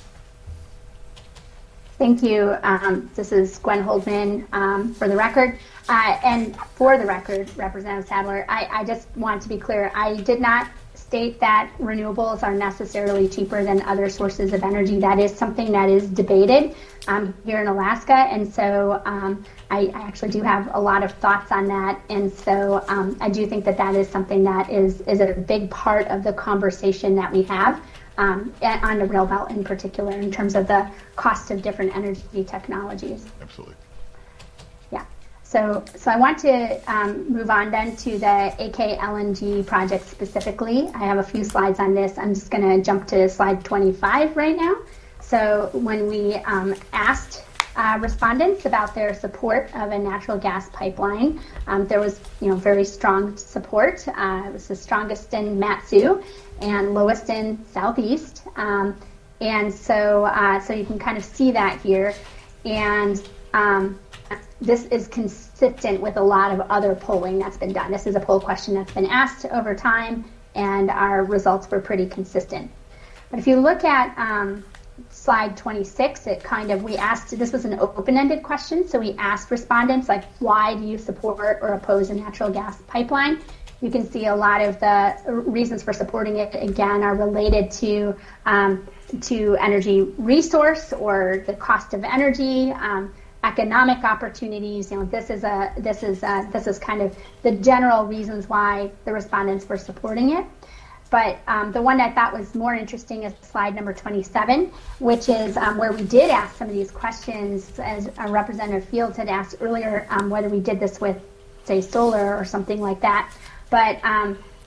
Thank you. This is Gwen Holdman for the record. And for the record, Representative Sadler, I just want to be clear. I did not state that renewables are necessarily cheaper than other sources of energy. That is something that is debated here in Alaska. And so I actually do have a lot of thoughts on that. And so I do think that is something that is a big part of the conversation that we have. On the rail belt in particular, in terms of the cost of different energy technologies. Absolutely. Yeah. So I want to move on then to the AK LNG project specifically. I have a few slides on this. I'm just going to jump to slide 25 right now. So when we asked respondents about their support of a natural gas pipeline, there was very strong support. It was the strongest in Mat-Su and lowest in Southeast, and so you can kind of see that here, and this is consistent with a lot of other polling that's been done. This is a poll question that's been asked over time, and our results were pretty consistent. But if you look at slide 26, we asked, this was an open-ended question, so we asked respondents, like, why do you support or oppose a natural gas pipeline? You can see a lot of the reasons for supporting it, again, are related to energy resource or the cost of energy, economic opportunities. This is kind of the general reasons why the respondents were supporting it. But the one I thought was more interesting is slide number 27, which is where we did ask some of these questions, as Representative Fields had asked earlier, whether we did this with, say, solar or something like that. But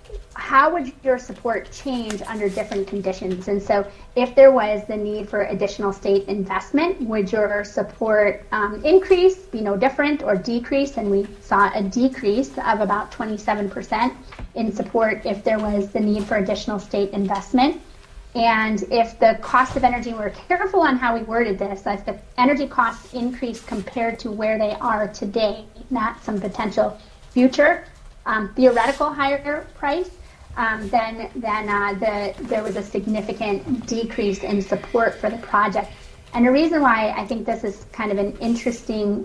how would your support change under different conditions? And so if there was the need for additional state investment, would your support increase, be no different, or decrease? And we saw a decrease of about 27% in support if there was the need for additional state investment. And if the cost of energy, we're careful on how we worded this, if the energy costs increase compared to where they are today, not some potential future theoretical higher price, then there was a significant decrease in support for the project. And the reason why I think this is kind of an interesting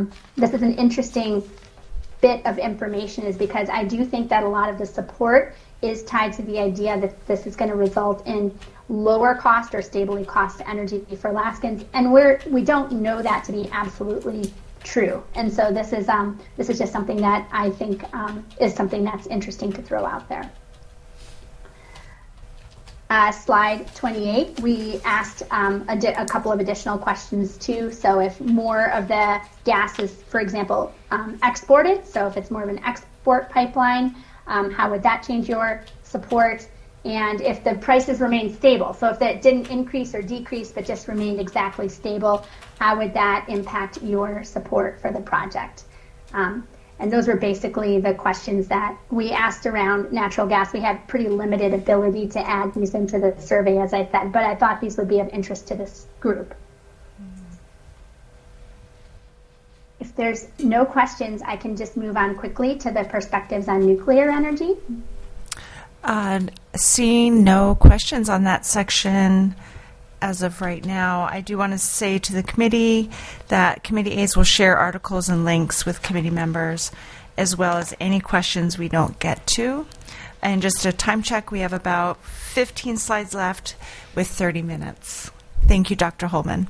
bit of information is because I do think that a lot of the support is tied to the idea that this is going to result in lower cost or stably cost energy for Alaskans, and we don't know that to be absolutely true. And so this is just something that I think is something that's interesting to throw out there. Slide 28, we asked a couple of additional questions too. So if more of the gas is, for example, exported, so if it's more of an export pipeline, how would that change your support? And if the prices remain stable, so if it didn't increase or decrease but just remained exactly stable, how would that impact your support for the project? And those were basically the questions that we asked around natural gas. We had pretty limited ability to add these into the survey, as I said, but I thought these would be of interest to this group. If there's no questions, I can just move on quickly to the perspectives on nuclear energy. Seeing no questions on that section as of right now, I do want to say to the committee that Committee A's will share articles and links with committee members, as well as any questions we don't get to. And just a time check, we have about 15 slides left with 30 minutes. Thank you, Dr. Holman.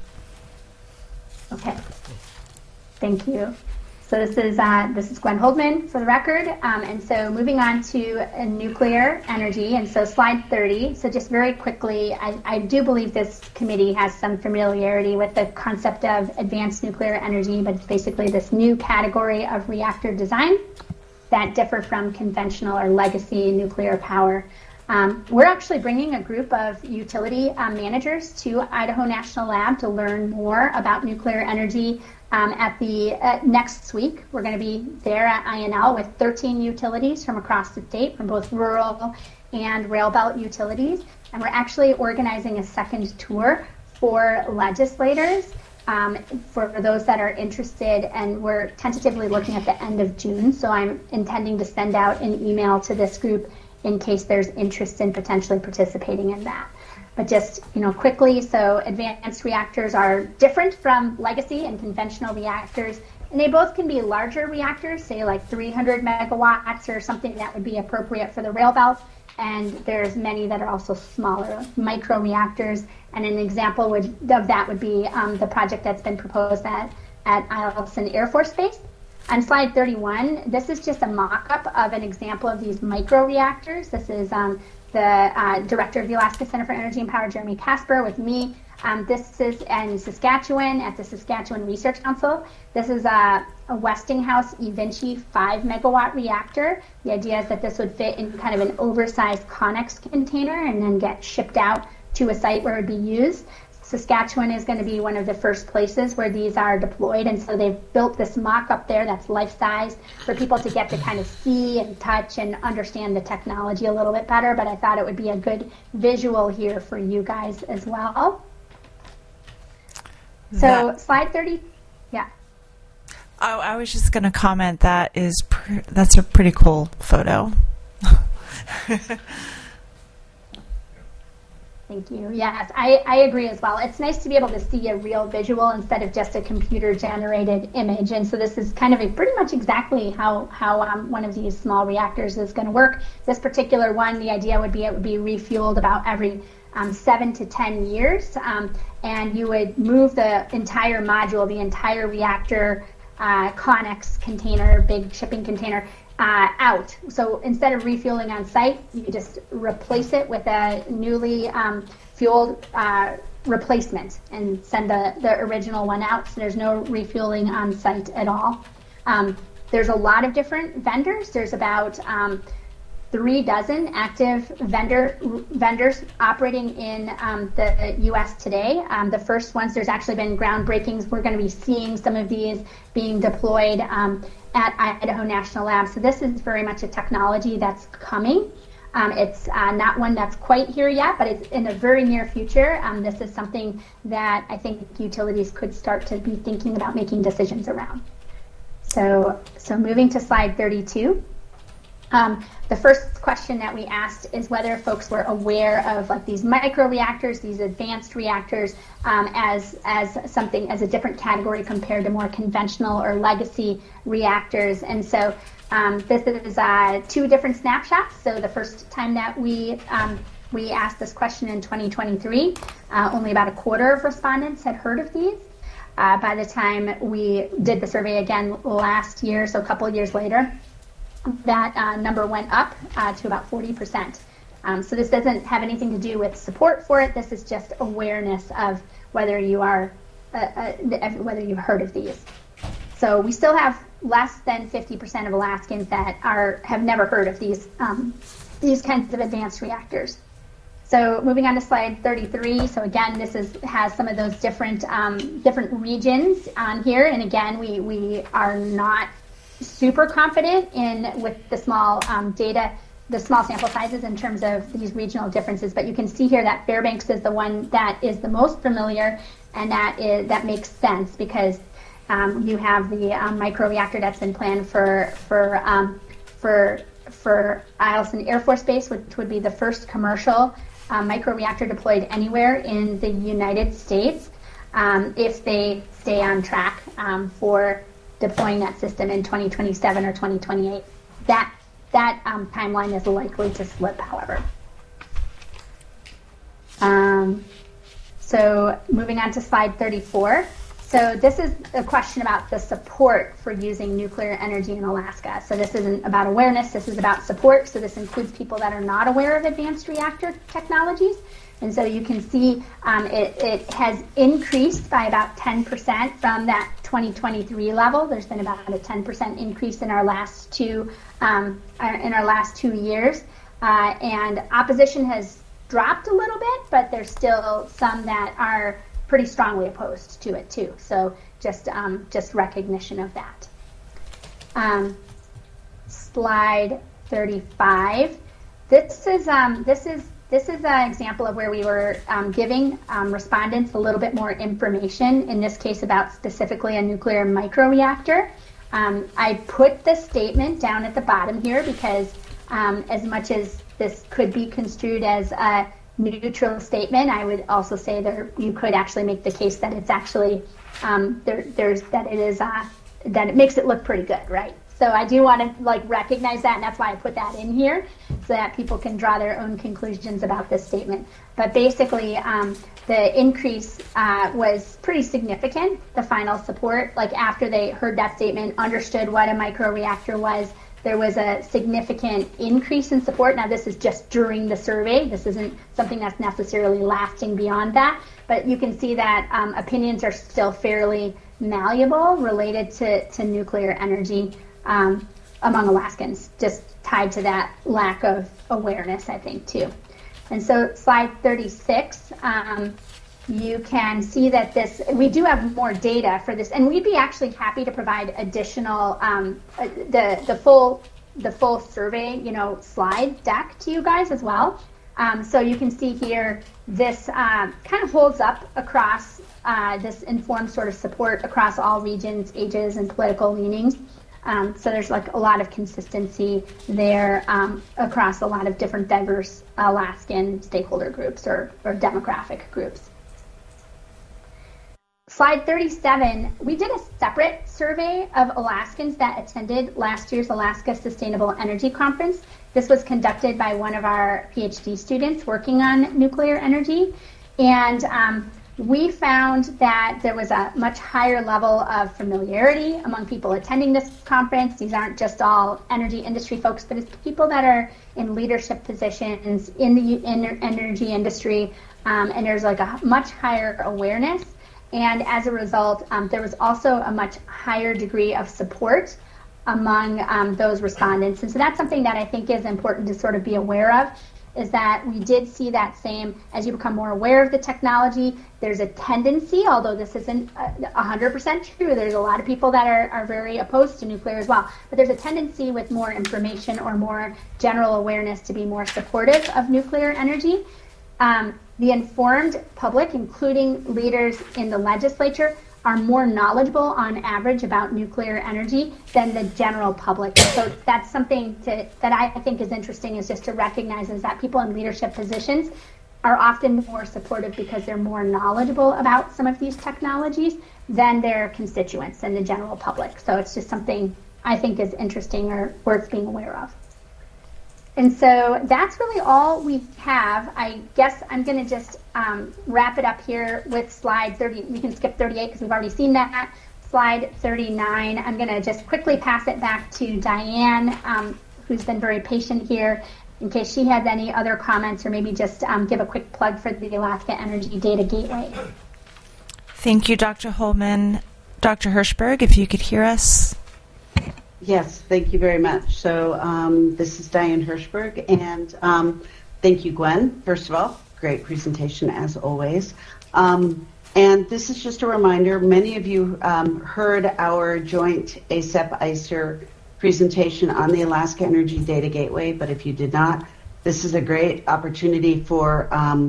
Okay. Thank you. So this is Gwen Holdman for the record, and so moving on to nuclear energy, and so slide 30. So just very quickly, I do believe this committee has some familiarity with the concept of advanced nuclear energy, but it's basically this new category of reactor design that differ from conventional or legacy nuclear power. We're actually bringing a group of utility managers to Idaho National Lab to learn more about nuclear energy. At the next week, we're going to be there at INL with 13 utilities from across the state, from both rural and rail belt utilities. And we're actually organizing a second tour for legislators, for those that are interested. And we're tentatively looking at the end of June. So I'm intending to send out an email to this group in case there's interest in potentially participating in that. But just, quickly, so advanced reactors are different from legacy and conventional reactors, and they both can be larger reactors, say like 300 megawatts or something that would be appropriate for the rail belt, and there's many that are also smaller, micro reactors, and an example of that would be the project that's been proposed at Eielson Air Force Base. On slide 31, this is just a mock-up of an example of these micro reactors. This is the director of the Alaska Center for Energy and Power, Jeremy Casper, with me. This is in Saskatchewan at the Saskatchewan Research Council. This is a Westinghouse eVinci 5 megawatt reactor. The idea is that this would fit in kind of an oversized Connex container and then get shipped out to a site where it would be used. Saskatchewan is going to be one of the first places where these are deployed, and so they've built this mock-up there that's life-size for people to get to kind of see and touch and understand the technology a little bit better, but I thought it would be a good visual here for you guys as well. So slide 30, yeah. Oh, I was just going to comment that's a pretty cool photo. Thank you. Yes, I agree as well. It's nice to be able to see a real visual instead of just a computer-generated image. And so this is kind of pretty much exactly how one of these small reactors is going to work. This particular one, the idea would be it would be refueled about every 7 to 10 years. And you would move the entire module, the entire reactor Connex container, big shipping container, out. So instead of refueling on site, you just replace it with a newly fueled replacement and send the original one out. So there's no refueling on site at all. There's a lot of different vendors. There's about 36 active vendors operating in the U.S. today. The first ones, there's actually been groundbreakings. We're going to be seeing some of these being deployed at Idaho National Lab. So this is very much a technology that's coming. It's not one that's quite here yet, but it's in the very near future. This is something that I think utilities could start to be thinking about making decisions around. So moving to slide 32. The first question that we asked is whether folks were aware of like these microreactors, these advanced reactors, as a different category compared to more conventional or legacy reactors. And so this is 2 different snapshots. So the first time that we asked this question in 2023, only about a quarter of respondents had heard of these. By the time we did the survey again last year, so a couple of years later, that number went up to about 40%. So this doesn't have anything to do with support for it. This is just awareness of whether you are whether you've heard of these. So we still have less than 50% of Alaskans that have never heard of these kinds of advanced reactors. So moving on to slide 33. So again, this has some of those different regions on here. And again, we are not super confident with the small the small sample sizes in terms of these regional differences. But you can see here that Fairbanks is the one that is the most familiar, and that makes sense because you have the microreactor that's been planned for Eielson Air Force Base, which would be the first commercial microreactor deployed anywhere in the United States if they stay on track for deploying that system in 2027 or 2028. That timeline is likely to slip, however. So moving on to slide 34. So this is a question about the support for using nuclear energy in Alaska. So this isn't about awareness, this is about support. So this includes people that are not aware of advanced reactor technologies. And so you can see it has increased by about 10% from that 2023 level. There's been about a 10% increase in our last two years, and opposition has dropped a little bit, but there's still some that are pretty strongly opposed to it too. So just recognition of that. Slide 35. This is an example of where we were giving respondents a little bit more information, in this case about specifically a nuclear microreactor. I put the statement down at the bottom here because as much as this could be construed as a neutral statement, I would also say that you could actually make the case that it's actually that it makes it look pretty good, right? So I do want to recognize that, and that's why I put that in here, so that people can draw their own conclusions about this statement. But basically, the increase was pretty significant. The final support, after they heard that statement, understood what a microreactor was, there was a significant increase in support. Now, this is just during the survey. This isn't something that's necessarily lasting beyond that. But you can see that opinions are still fairly malleable related to nuclear energy among Alaskans, just tied to that lack of awareness, I think, too. And so slide 36, you can see that we do have more data for this, and we'd be actually happy to provide additional, the full survey, slide deck to you guys as well. So you can see here, this kind of holds up across, this informed sort of support across all regions, ages, and political leanings. So there's a lot of consistency there across a lot of different diverse Alaskan stakeholder groups or demographic groups. Slide 37, we did a separate survey of Alaskans that attended last year's Alaska Sustainable Energy Conference. This was conducted by one of our PhD students working on nuclear energy. And we found that there was a much higher level of familiarity among people attending this conference. These aren't just all energy industry folks, but it's people that are in leadership positions in the energy industry, and there's a much higher awareness. And as a result, there was also a much higher degree of support among those respondents. And so that's something that I think is important to sort of be aware of, is that we did see that same, as you become more aware of the technology, there's a tendency, although this isn't 100% true, there's a lot of people that are very opposed to nuclear as well, but there's a tendency with more information or more general awareness to be more supportive of nuclear energy. The informed public, including leaders in the legislature, are more knowledgeable on average about nuclear energy than the general public. So that's something that I think is interesting, is just to recognize is that people in leadership positions are often more supportive because they're more knowledgeable about some of these technologies than their constituents and the general public. So it's just something I think is interesting or worth being aware of. And so that's really all we have. I guess I'm going to just wrap it up here with slide 30. We can skip 38 because we've already seen that. Slide 39. I'm going to just quickly pass it back to Diane, who's been very patient here, in case she has any other comments, or maybe just give a quick plug for the Alaska Energy Data Gateway. Thank you, Dr. Holman. Dr. Hirschberg, if you could hear us. Yes, thank you very much. So this is Diane Hirschberg, and thank you, Gwen, first of all. Great presentation, as always. And this is just a reminder, many of you heard our joint ACEP-ICER presentation on the Alaska Energy Data Gateway, but if you did not, this is a great opportunity for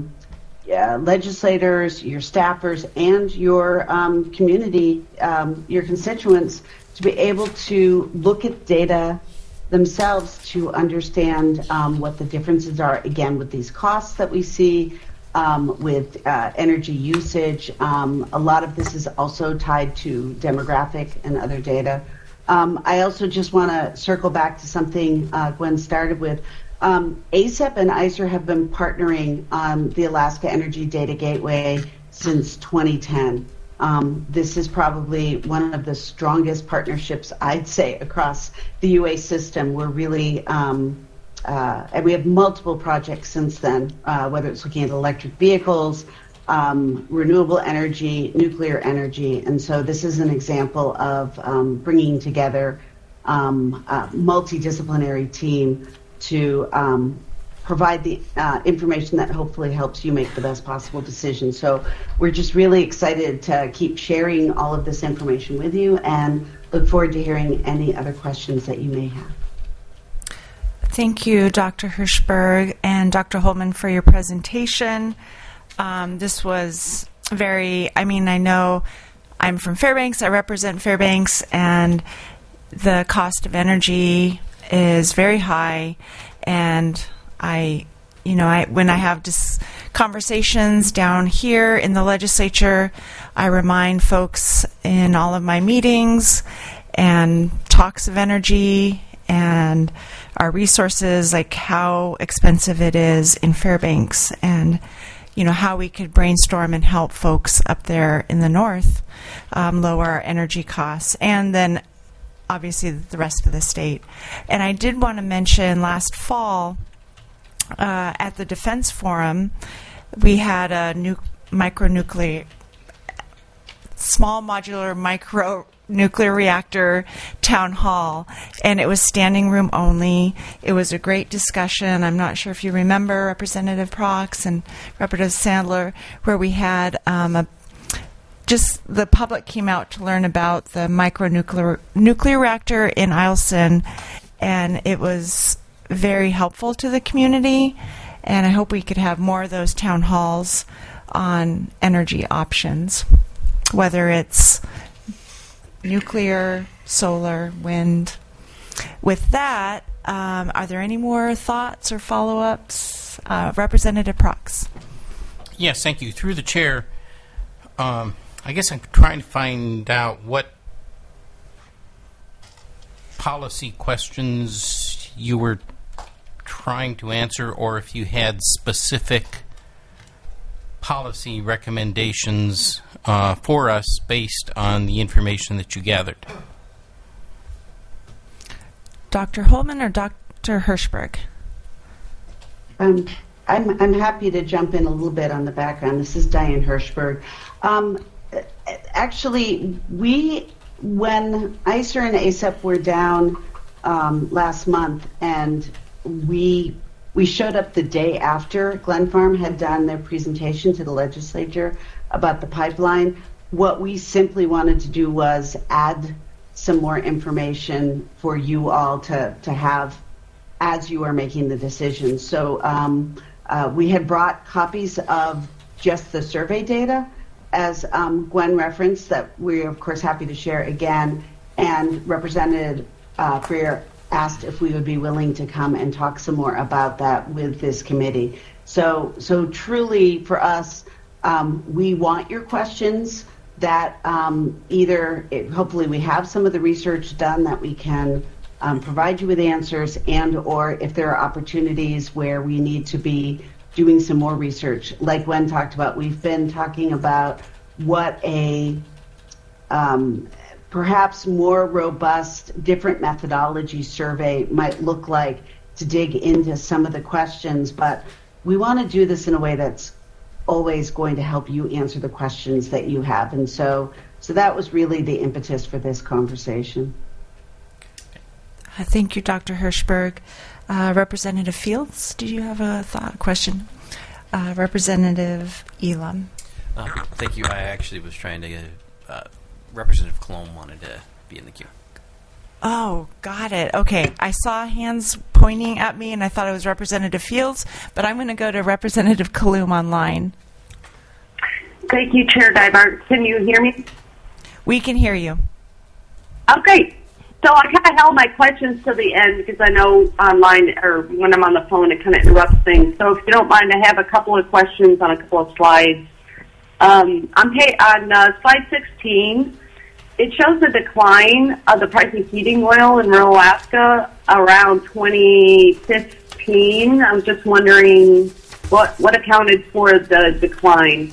legislators, your staffers, and your community, your constituents, to be able to look at data themselves to understand what the differences are, again, with these costs that we see, with energy usage. A lot of this is also tied to demographic and other data. I also just want to circle back to something Gwen started with. ACEP and ICER have been partnering on the Alaska Energy Data Gateway since 2010. This is probably one of the strongest partnerships, I'd say, across the UA system. We're really, and we have multiple projects since then, whether it's looking at electric vehicles, renewable energy, nuclear energy. And so this is an example of bringing together a multidisciplinary team to provide the information that hopefully helps you make the best possible decision. So we're just really excited to keep sharing all of this information with you, and look forward to hearing any other questions that you may have. Thank you, Dr. Hirschberg and Dr. Holman, for your presentation. This was I know I'm from Fairbanks, I represent Fairbanks, and the cost of energy is very high, and when I have conversations down here in the legislature, I remind folks in all of my meetings and talks of energy and our resources, like how expensive it is in Fairbanks, and how we could brainstorm and help folks up there in the north lower our energy costs, and then obviously the rest of the state. And I did want to mention last fall at the Defense Forum, we had a small modular micro-nuclear reactor town hall, and it was standing room only. It was a great discussion. I'm not sure if you remember Representative Prox and Representative Sandler, where we had just the public came out to learn about the nuclear reactor in Eielson, and it was very helpful to the community, and I hope we could have more of those town halls on energy options, whether it's nuclear, solar, wind. With that, are there any more thoughts or follow-ups? Representative Prox. Yes, thank you. Through the chair, I guess I'm trying to find out what policy questions you were trying to answer, or if you had specific policy recommendations for us based on the information that you gathered. Dr. Holman or Dr. Hirschberg? I'm happy to jump in a little bit on the background. This is Diane Hirschberg. Actually, we when ICER and ASEP were down last month, and we showed up the day after Glen Farm had done their presentation to the legislature about the pipeline, what we simply wanted to do was add some more information for you all to have as you are making the decision. So we had brought copies of just the survey data, as Gwen referenced, that we're of course happy to share again, and Representative Freer asked if we would be willing to come and talk some more about that with this committee. So truly for us, we want your questions that hopefully we have some of the research done that we can provide you with answers, and or if there are opportunities where we need to be doing some more research. Like Gwen talked about, we've been talking about what a perhaps more robust, different methodology survey might look like to dig into some of the questions, but we want to do this in a way that's always going to help you answer the questions that you have. And so that was really the impetus for this conversation. Thank you, Dr. Hirschberg. Representative Fields, did you have a question? Representative Elam. Thank you. I actually was trying to Representative Colon wanted to be in the queue. Oh, got it. Okay. I saw hands pointing at me, and I thought it was Representative Fields, but I'm going to go to Representative Kalum online. Thank you, Chair Dybart. Can you hear me? We can hear you. Oh, great. So I kind of held my questions to the end because I know online or when I'm on the phone it kind of interrupts things. So if you don't mind, I have a couple of questions on a couple of slides. On slide 16, it shows the decline of the price of heating oil in rural Alaska around 2015. I'm just wondering what accounted for the decline.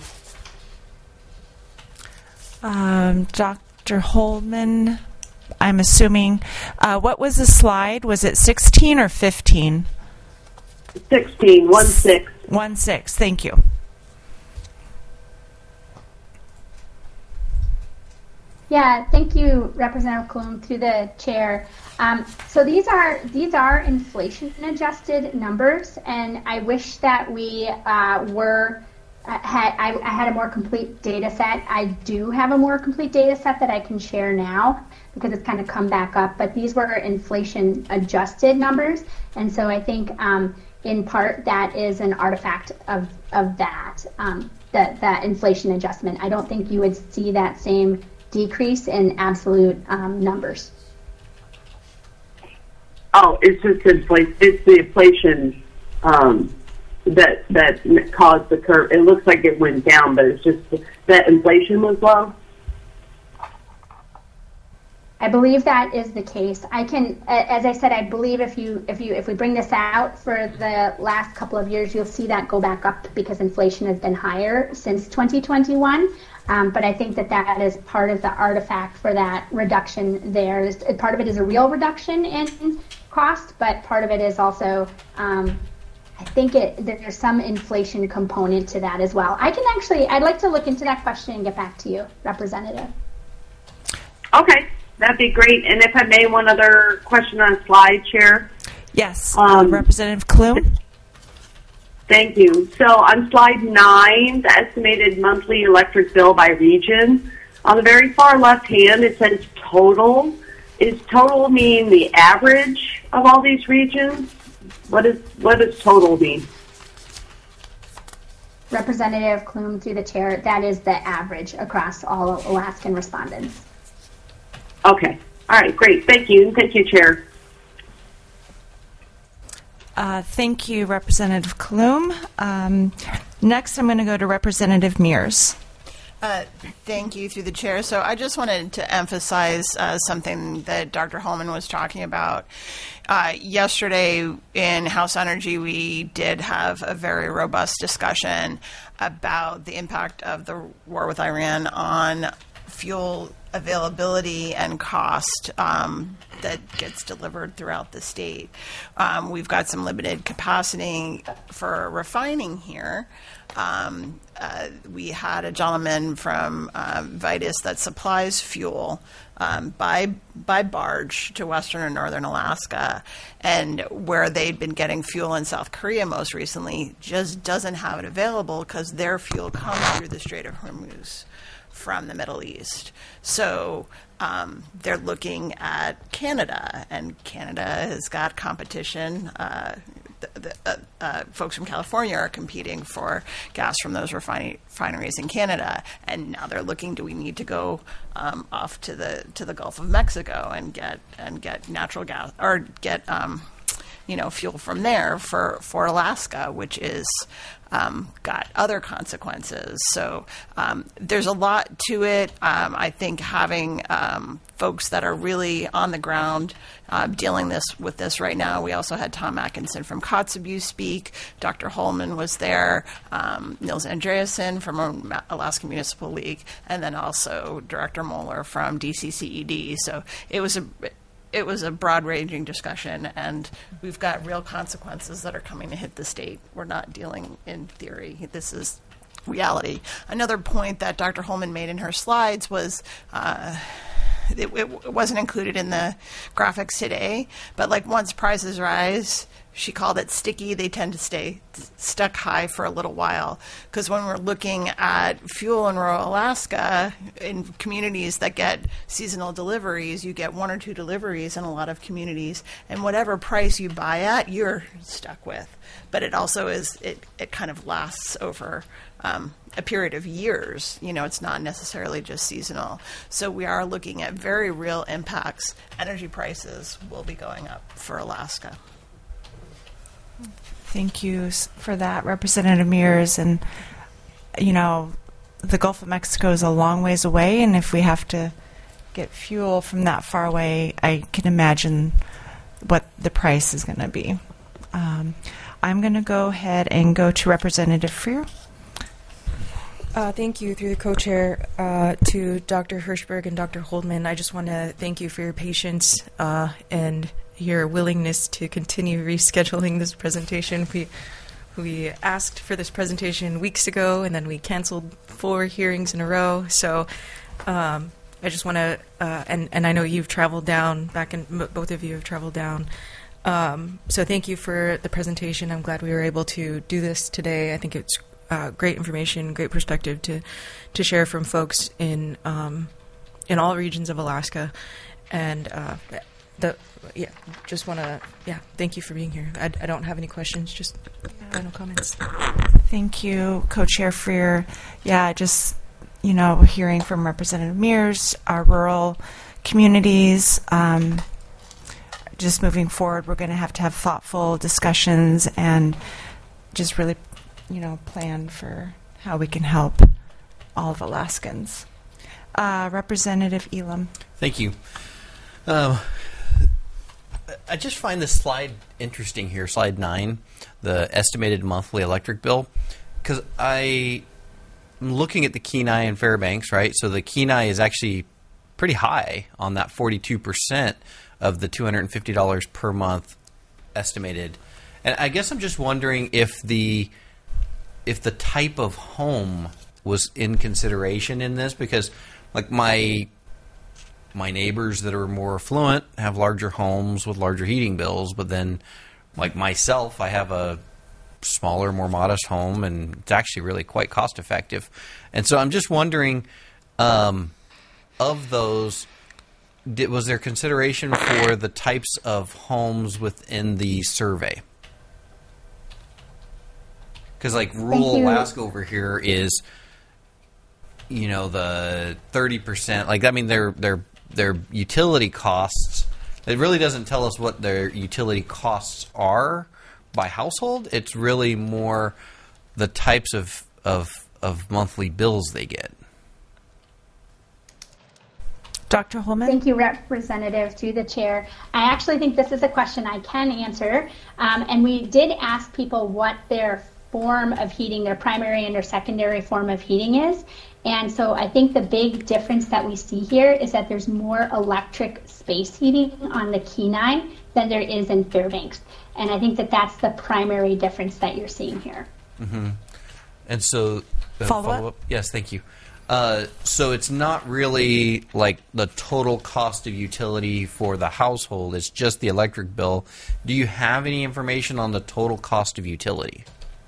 Dr. Holdman, I'm assuming. What was the slide? Was it 16 or 15? 16, 1-6. 1-6, thank you. Yeah, thank you, Representative Colon, through the chair. So these are inflation-adjusted numbers, and I wish that we I had a more complete data set. I do have a more complete data set that I can share now because it's kind of come back up, but these were inflation-adjusted numbers, and so I think in part that is an artifact of that inflation adjustment. I don't think you would see that same decrease in absolute numbers. Oh, it's just inflation. It's the inflation that caused the curve. It looks like it went down, but it's just that inflation was low. I believe that is the case. I can, as I said, I believe if we bring this out for the last couple of years, you'll see that go back up because inflation has been higher since 2021. But I think that is part of the artifact for that reduction there. Part of it is a real reduction in cost, but part of it is also, I think there's some inflation component to that as well. I'd like to look into that question and get back to you, Representative. Okay, that'd be great. And if I may, one other question on slide, Chair. Yes, Representative Clume. Thank you. So on slide 9, the estimated monthly electric bill by region, on the very far left hand, it says total. Is total mean the average of all these regions? What does total mean? Representative Clume, through the chair, that is the average across all Alaskan respondents. Okay. All right, great. Thank you. Thank you, Chair. Thank you, Representative Clume. Next, I'm going to go to Representative Mears. Thank you, through the chair. So I just wanted to emphasize something that Dr. Holman was talking about. Yesterday in House Energy, we did have a very robust discussion about the impact of the war with Iran on fuel availability and cost that gets delivered throughout the state. We've got some limited capacity for refining here. We had a gentleman from Vitus that supplies fuel by barge to western and northern Alaska, and where they'd been getting fuel in South Korea most recently just doesn't have it available because their fuel comes through the Strait of Hormuz from the Middle East. So they're looking at Canada, and Canada has got competition. Folks from California are competing for gas from those refineries in Canada, and now they're looking: do we need to go off to the Gulf of Mexico and get natural gas or get fuel from there for Alaska, which is got other consequences. So there's a lot to it. I think having folks that are really on the ground dealing with this right now. We also had Tom Atkinson from Kotzebue speak. Dr. Holman was there. Nils Andreasen from Alaska Municipal League, and then also Director Moeller from DCCED. So it was a broad-ranging discussion, and we've got real consequences that are coming to hit the state. We're not dealing in theory. This is reality. Another point that Dr. Holman made in her slides was it wasn't included in the graphics today, but like once prices rise, she called it sticky. They tend to stay stuck high for a little while, because when we're looking at fuel in rural Alaska, in communities that get seasonal deliveries, you get 1 or 2 deliveries in a lot of communities, and whatever price you buy at, you're stuck with. But it also is, it kind of lasts over a period of years. It's not necessarily just seasonal. So we are looking at very real impacts. Energy prices will be going up for Alaska. Thank you for that, Representative Mears. And, the Gulf of Mexico is a long ways away, and if we have to get fuel from that far away, I can imagine what the price is going to be. I'm going to go ahead and go to Representative Freer. Thank you, through the co-chair, to Dr. Hirschberg and Dr. Holdman. I just want to thank you for your patience and your willingness to continue rescheduling this presentation. We asked for this presentation weeks ago, and then we canceled 4 hearings in a row. So I just want to, and I know you've traveled down, both of you have traveled down. So thank you for the presentation. I'm glad we were able to do this today. I think it's great information, great perspective to share from folks in all regions of Alaska, and just want to thank you for being here. I don't have any questions, just final comments. Thank you, Co-Chair Freer. Just hearing from Representative Mears, our rural communities. Just moving forward, we're going to have thoughtful discussions and just really plan for how we can help all of Alaskans. Representative Elam. Thank you. I just find this slide interesting here, slide 9, the estimated monthly electric bill, because I'm looking at the Kenai and Fairbanks, right? So the Kenai is actually pretty high on that 42% of the $250 per month estimated. And I guess I'm just wondering if the type of home was in consideration in this, because like my neighbors that are more affluent have larger homes with larger heating bills, but then like myself, I have a smaller, more modest home, and it's actually really quite cost effective. And so I'm just wondering, of those, was there consideration for the types of homes within the survey? Because like rural Alaska over here is, the 30%. Like, I mean, their utility costs. It really doesn't tell us what their utility costs are by household. It's really more the types of monthly bills they get. Dr. Holman? Thank you, Representative, to the chair. I actually think this is a question I can answer. And we did ask people what their form of heating, their primary and their secondary form of heating is. And so I think the big difference that we see here is that there's more electric space heating on the Kenai than there is in Fairbanks. And I think that that's the primary difference that you're seeing here. Mm-hmm. And so, follow up? Yes, thank you. So it's not really like the total cost of utility for the household. It's just the electric bill. Do you have any information on the total cost of utility?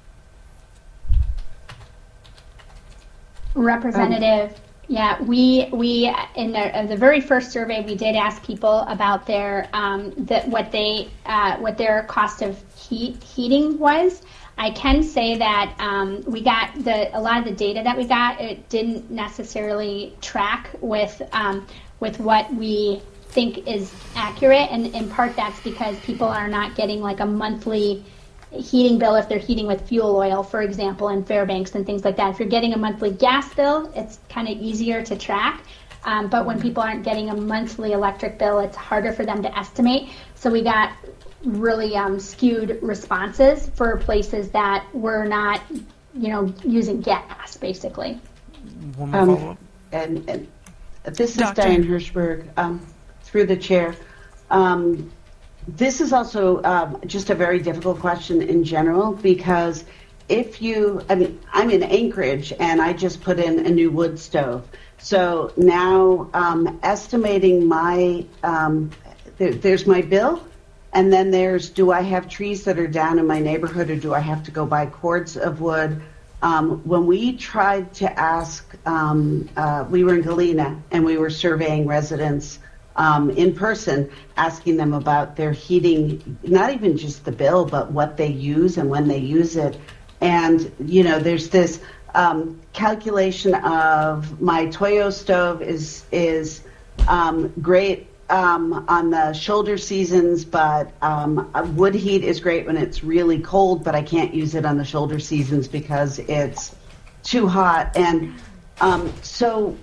Representative, yeah, we in the very first survey we did ask people about their what their cost of heating was. I can say that we got a lot of the data that we got. It didn't necessarily track with what we think is accurate, and in part that's because people are not getting like a monthly heating bill if they're heating with fuel oil, for example, in Fairbanks and things like that. If you're getting a monthly gas bill, it's kind of easier to track. But when people aren't getting a monthly electric bill, it's harder for them to estimate. So we got really skewed responses for places that were not, using gas, basically. One more follow-up. And this is Diane Hirschberg, through the chair. This is also just a very difficult question in general, because I'm in Anchorage and I just put in a new wood stove. So now estimating there's my bill, and then there's, do I have trees that are down in my neighborhood, or do I have to go buy cords of wood? When we tried to ask, we were in Galena and we were surveying residents in person, asking them about their heating, not even just the bill, but what they use and when they use it. And, there's this calculation of my Toyo stove is great on the shoulder seasons, but wood heat is great when it's really cold, but I can't use it on the shoulder seasons because it's too hot. And so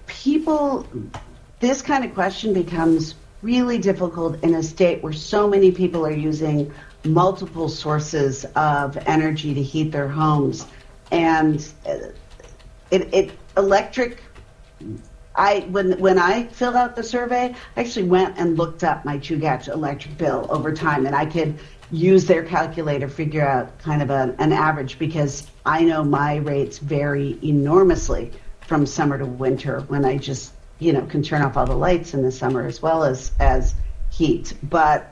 this kind of question becomes really difficult in a state where so many people are using multiple sources of energy to heat their homes. And electric, when I filled out the survey, I actually went and looked up my Chugach electric bill over time, and I could use their calculator, figure out kind of an average, because I know my rates vary enormously from summer to winter when I just can turn off all the lights in the summer as well as heat. But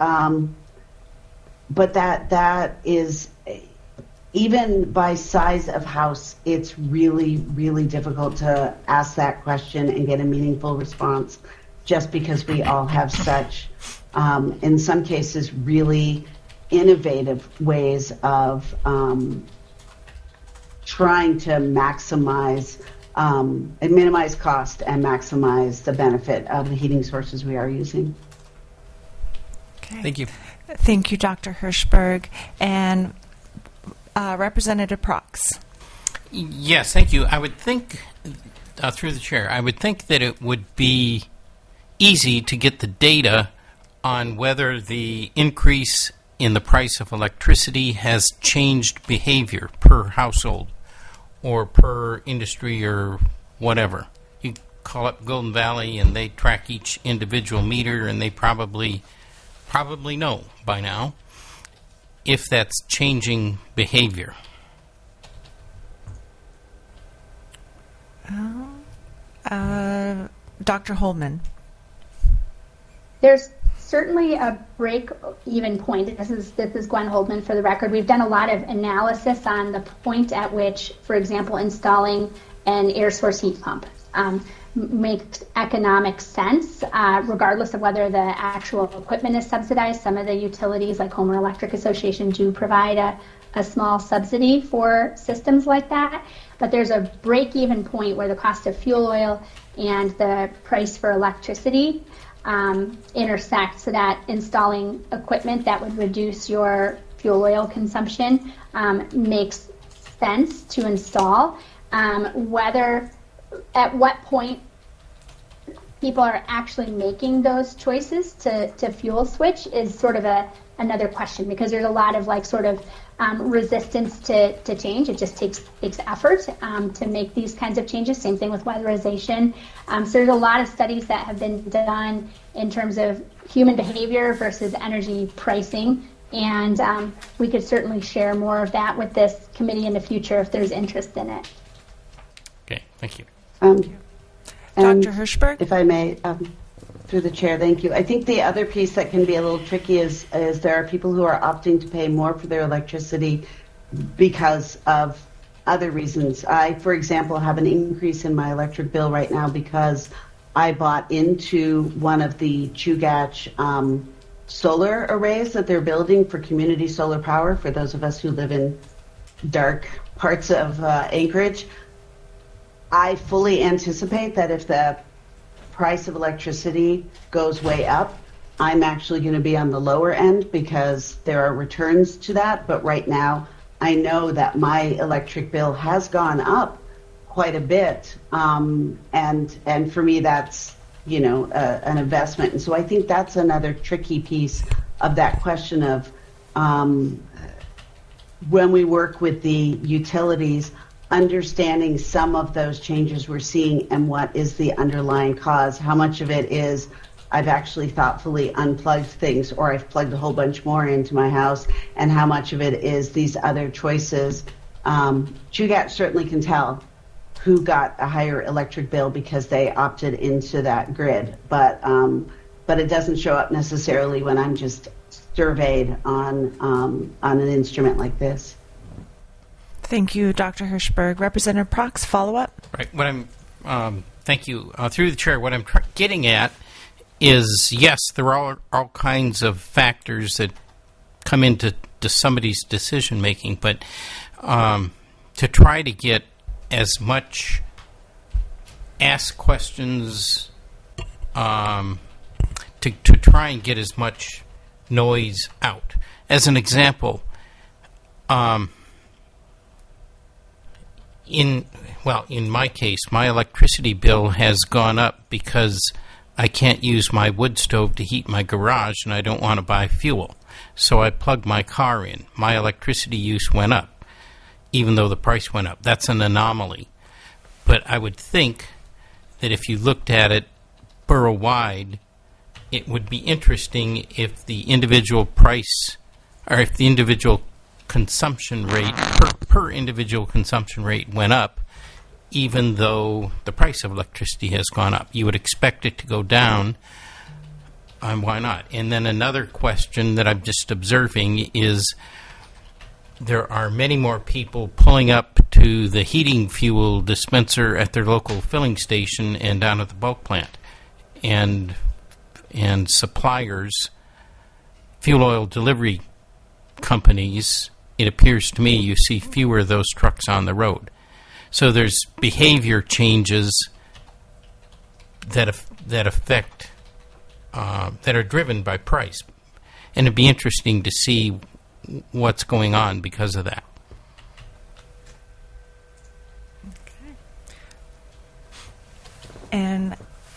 that is, even by size of house, it's really, really difficult to ask that question and get a meaningful response, just because we all have such, in some cases, really innovative ways of trying to maximize and minimize cost and maximize the benefit of the heating sources we are using. Okay. Thank you. Thank you, Dr. Hirschberg. And Representative Prox. Yes, thank you. I would think, through the chair, I would think that it would be easy to get the data on whether the increase in the price of electricity has changed behavior per household or per industry or whatever. You call up Golden Valley and they track each individual meter, and they probably know by now if that's changing behavior. Dr. Holman. There's certainly a break-even point. This is Gwen Holdman for the record. We've done a lot of analysis on the point at which, for example, installing an air source heat pump makes economic sense, regardless of whether the actual equipment is subsidized. Some of the utilities, like Homer Electric Association, do provide a small subsidy for systems like that. But there's a break-even point where the cost of fuel oil and the price for electricity intersect, so that installing equipment that would reduce your fuel oil consumption makes sense to install. Whether at what point people are actually making those choices to fuel switch is sort of another question, because there's a lot of resistance to change. It just takes effort to make these kinds of changes. Same thing with weatherization. So there's a lot of studies that have been done in terms of human behavior versus energy pricing, and we could certainly share more of that with this committee in the future if there's interest in it. Okay, thank you. And Dr. Hirschberg? If I may, through the chair, thank you. I think the other piece that can be a little tricky is there are people who are opting to pay more for their electricity because of other reasons. I, for example, have an increase in my electric bill right now because I bought into one of the Chugach solar arrays that they're building for community solar power for those of us who live in dark parts of Anchorage. I fully anticipate that if the price of electricity goes way up, I'm actually going to be on the lower end because there are returns to that. But right now, I know that my electric bill has gone up quite a bit, and for me, that's an investment. And so I think that's another tricky piece of that question of when we work with the utilities, understanding some of those changes we're seeing and what is the underlying cause. How much of it is I've actually thoughtfully unplugged things or I've plugged a whole bunch more into my house, and how much of it is these other choices. Chugach certainly can tell who got a higher electric bill because they opted into that grid, but it doesn't show up necessarily when I'm just surveyed on an instrument like this. Thank you, Dr. Hirschberg. Representative Prox, follow up. Right. What I'm thank you through the chair. What I'm getting at is yes, there are all kinds of factors that come into somebody's decision making, but to try to get as much ask questions, to try and get as much noise out. As an example, in my case, my electricity bill has gone up because I can't use my wood stove to heat my garage and I don't want to buy fuel. So I plugged my car in. My electricity use went up, even though the price went up. That's an anomaly. But I would think that if you looked at it borough-wide, it would be interesting if the individual price, or if the individual consumption rate, per individual consumption rate went up, even though the price of electricity has gone up. You would expect it to go down, and why not? And then another question that I'm just observing is there are many more people pulling up to the heating fuel dispenser at their local filling station and down at the bulk plant. And suppliers, fuel oil delivery companies, it appears to me you see fewer of those trucks on the road. So there's behavior changes that affect, that are driven by price. And it'd be interesting to see what's going on because of that. Okay. And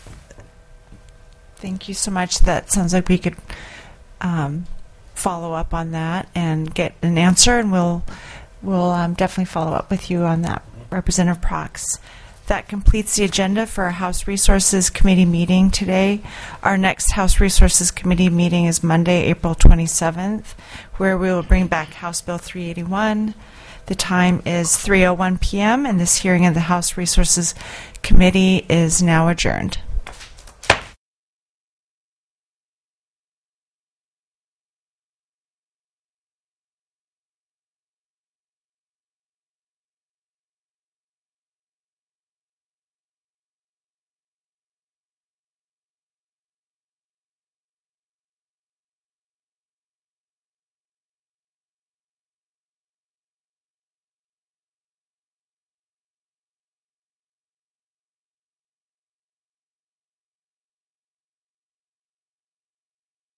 thank you so much. That sounds like we could follow up on that and get an answer, and we'll definitely follow up with you on that, Representative Prox. That completes the agenda for our House Resources Committee meeting today. Our next House Resources Committee meeting is Monday, April 27th, where we will bring back House Bill 381. The time is 3:01 p.m., and this hearing of the House Resources Committee is now adjourned.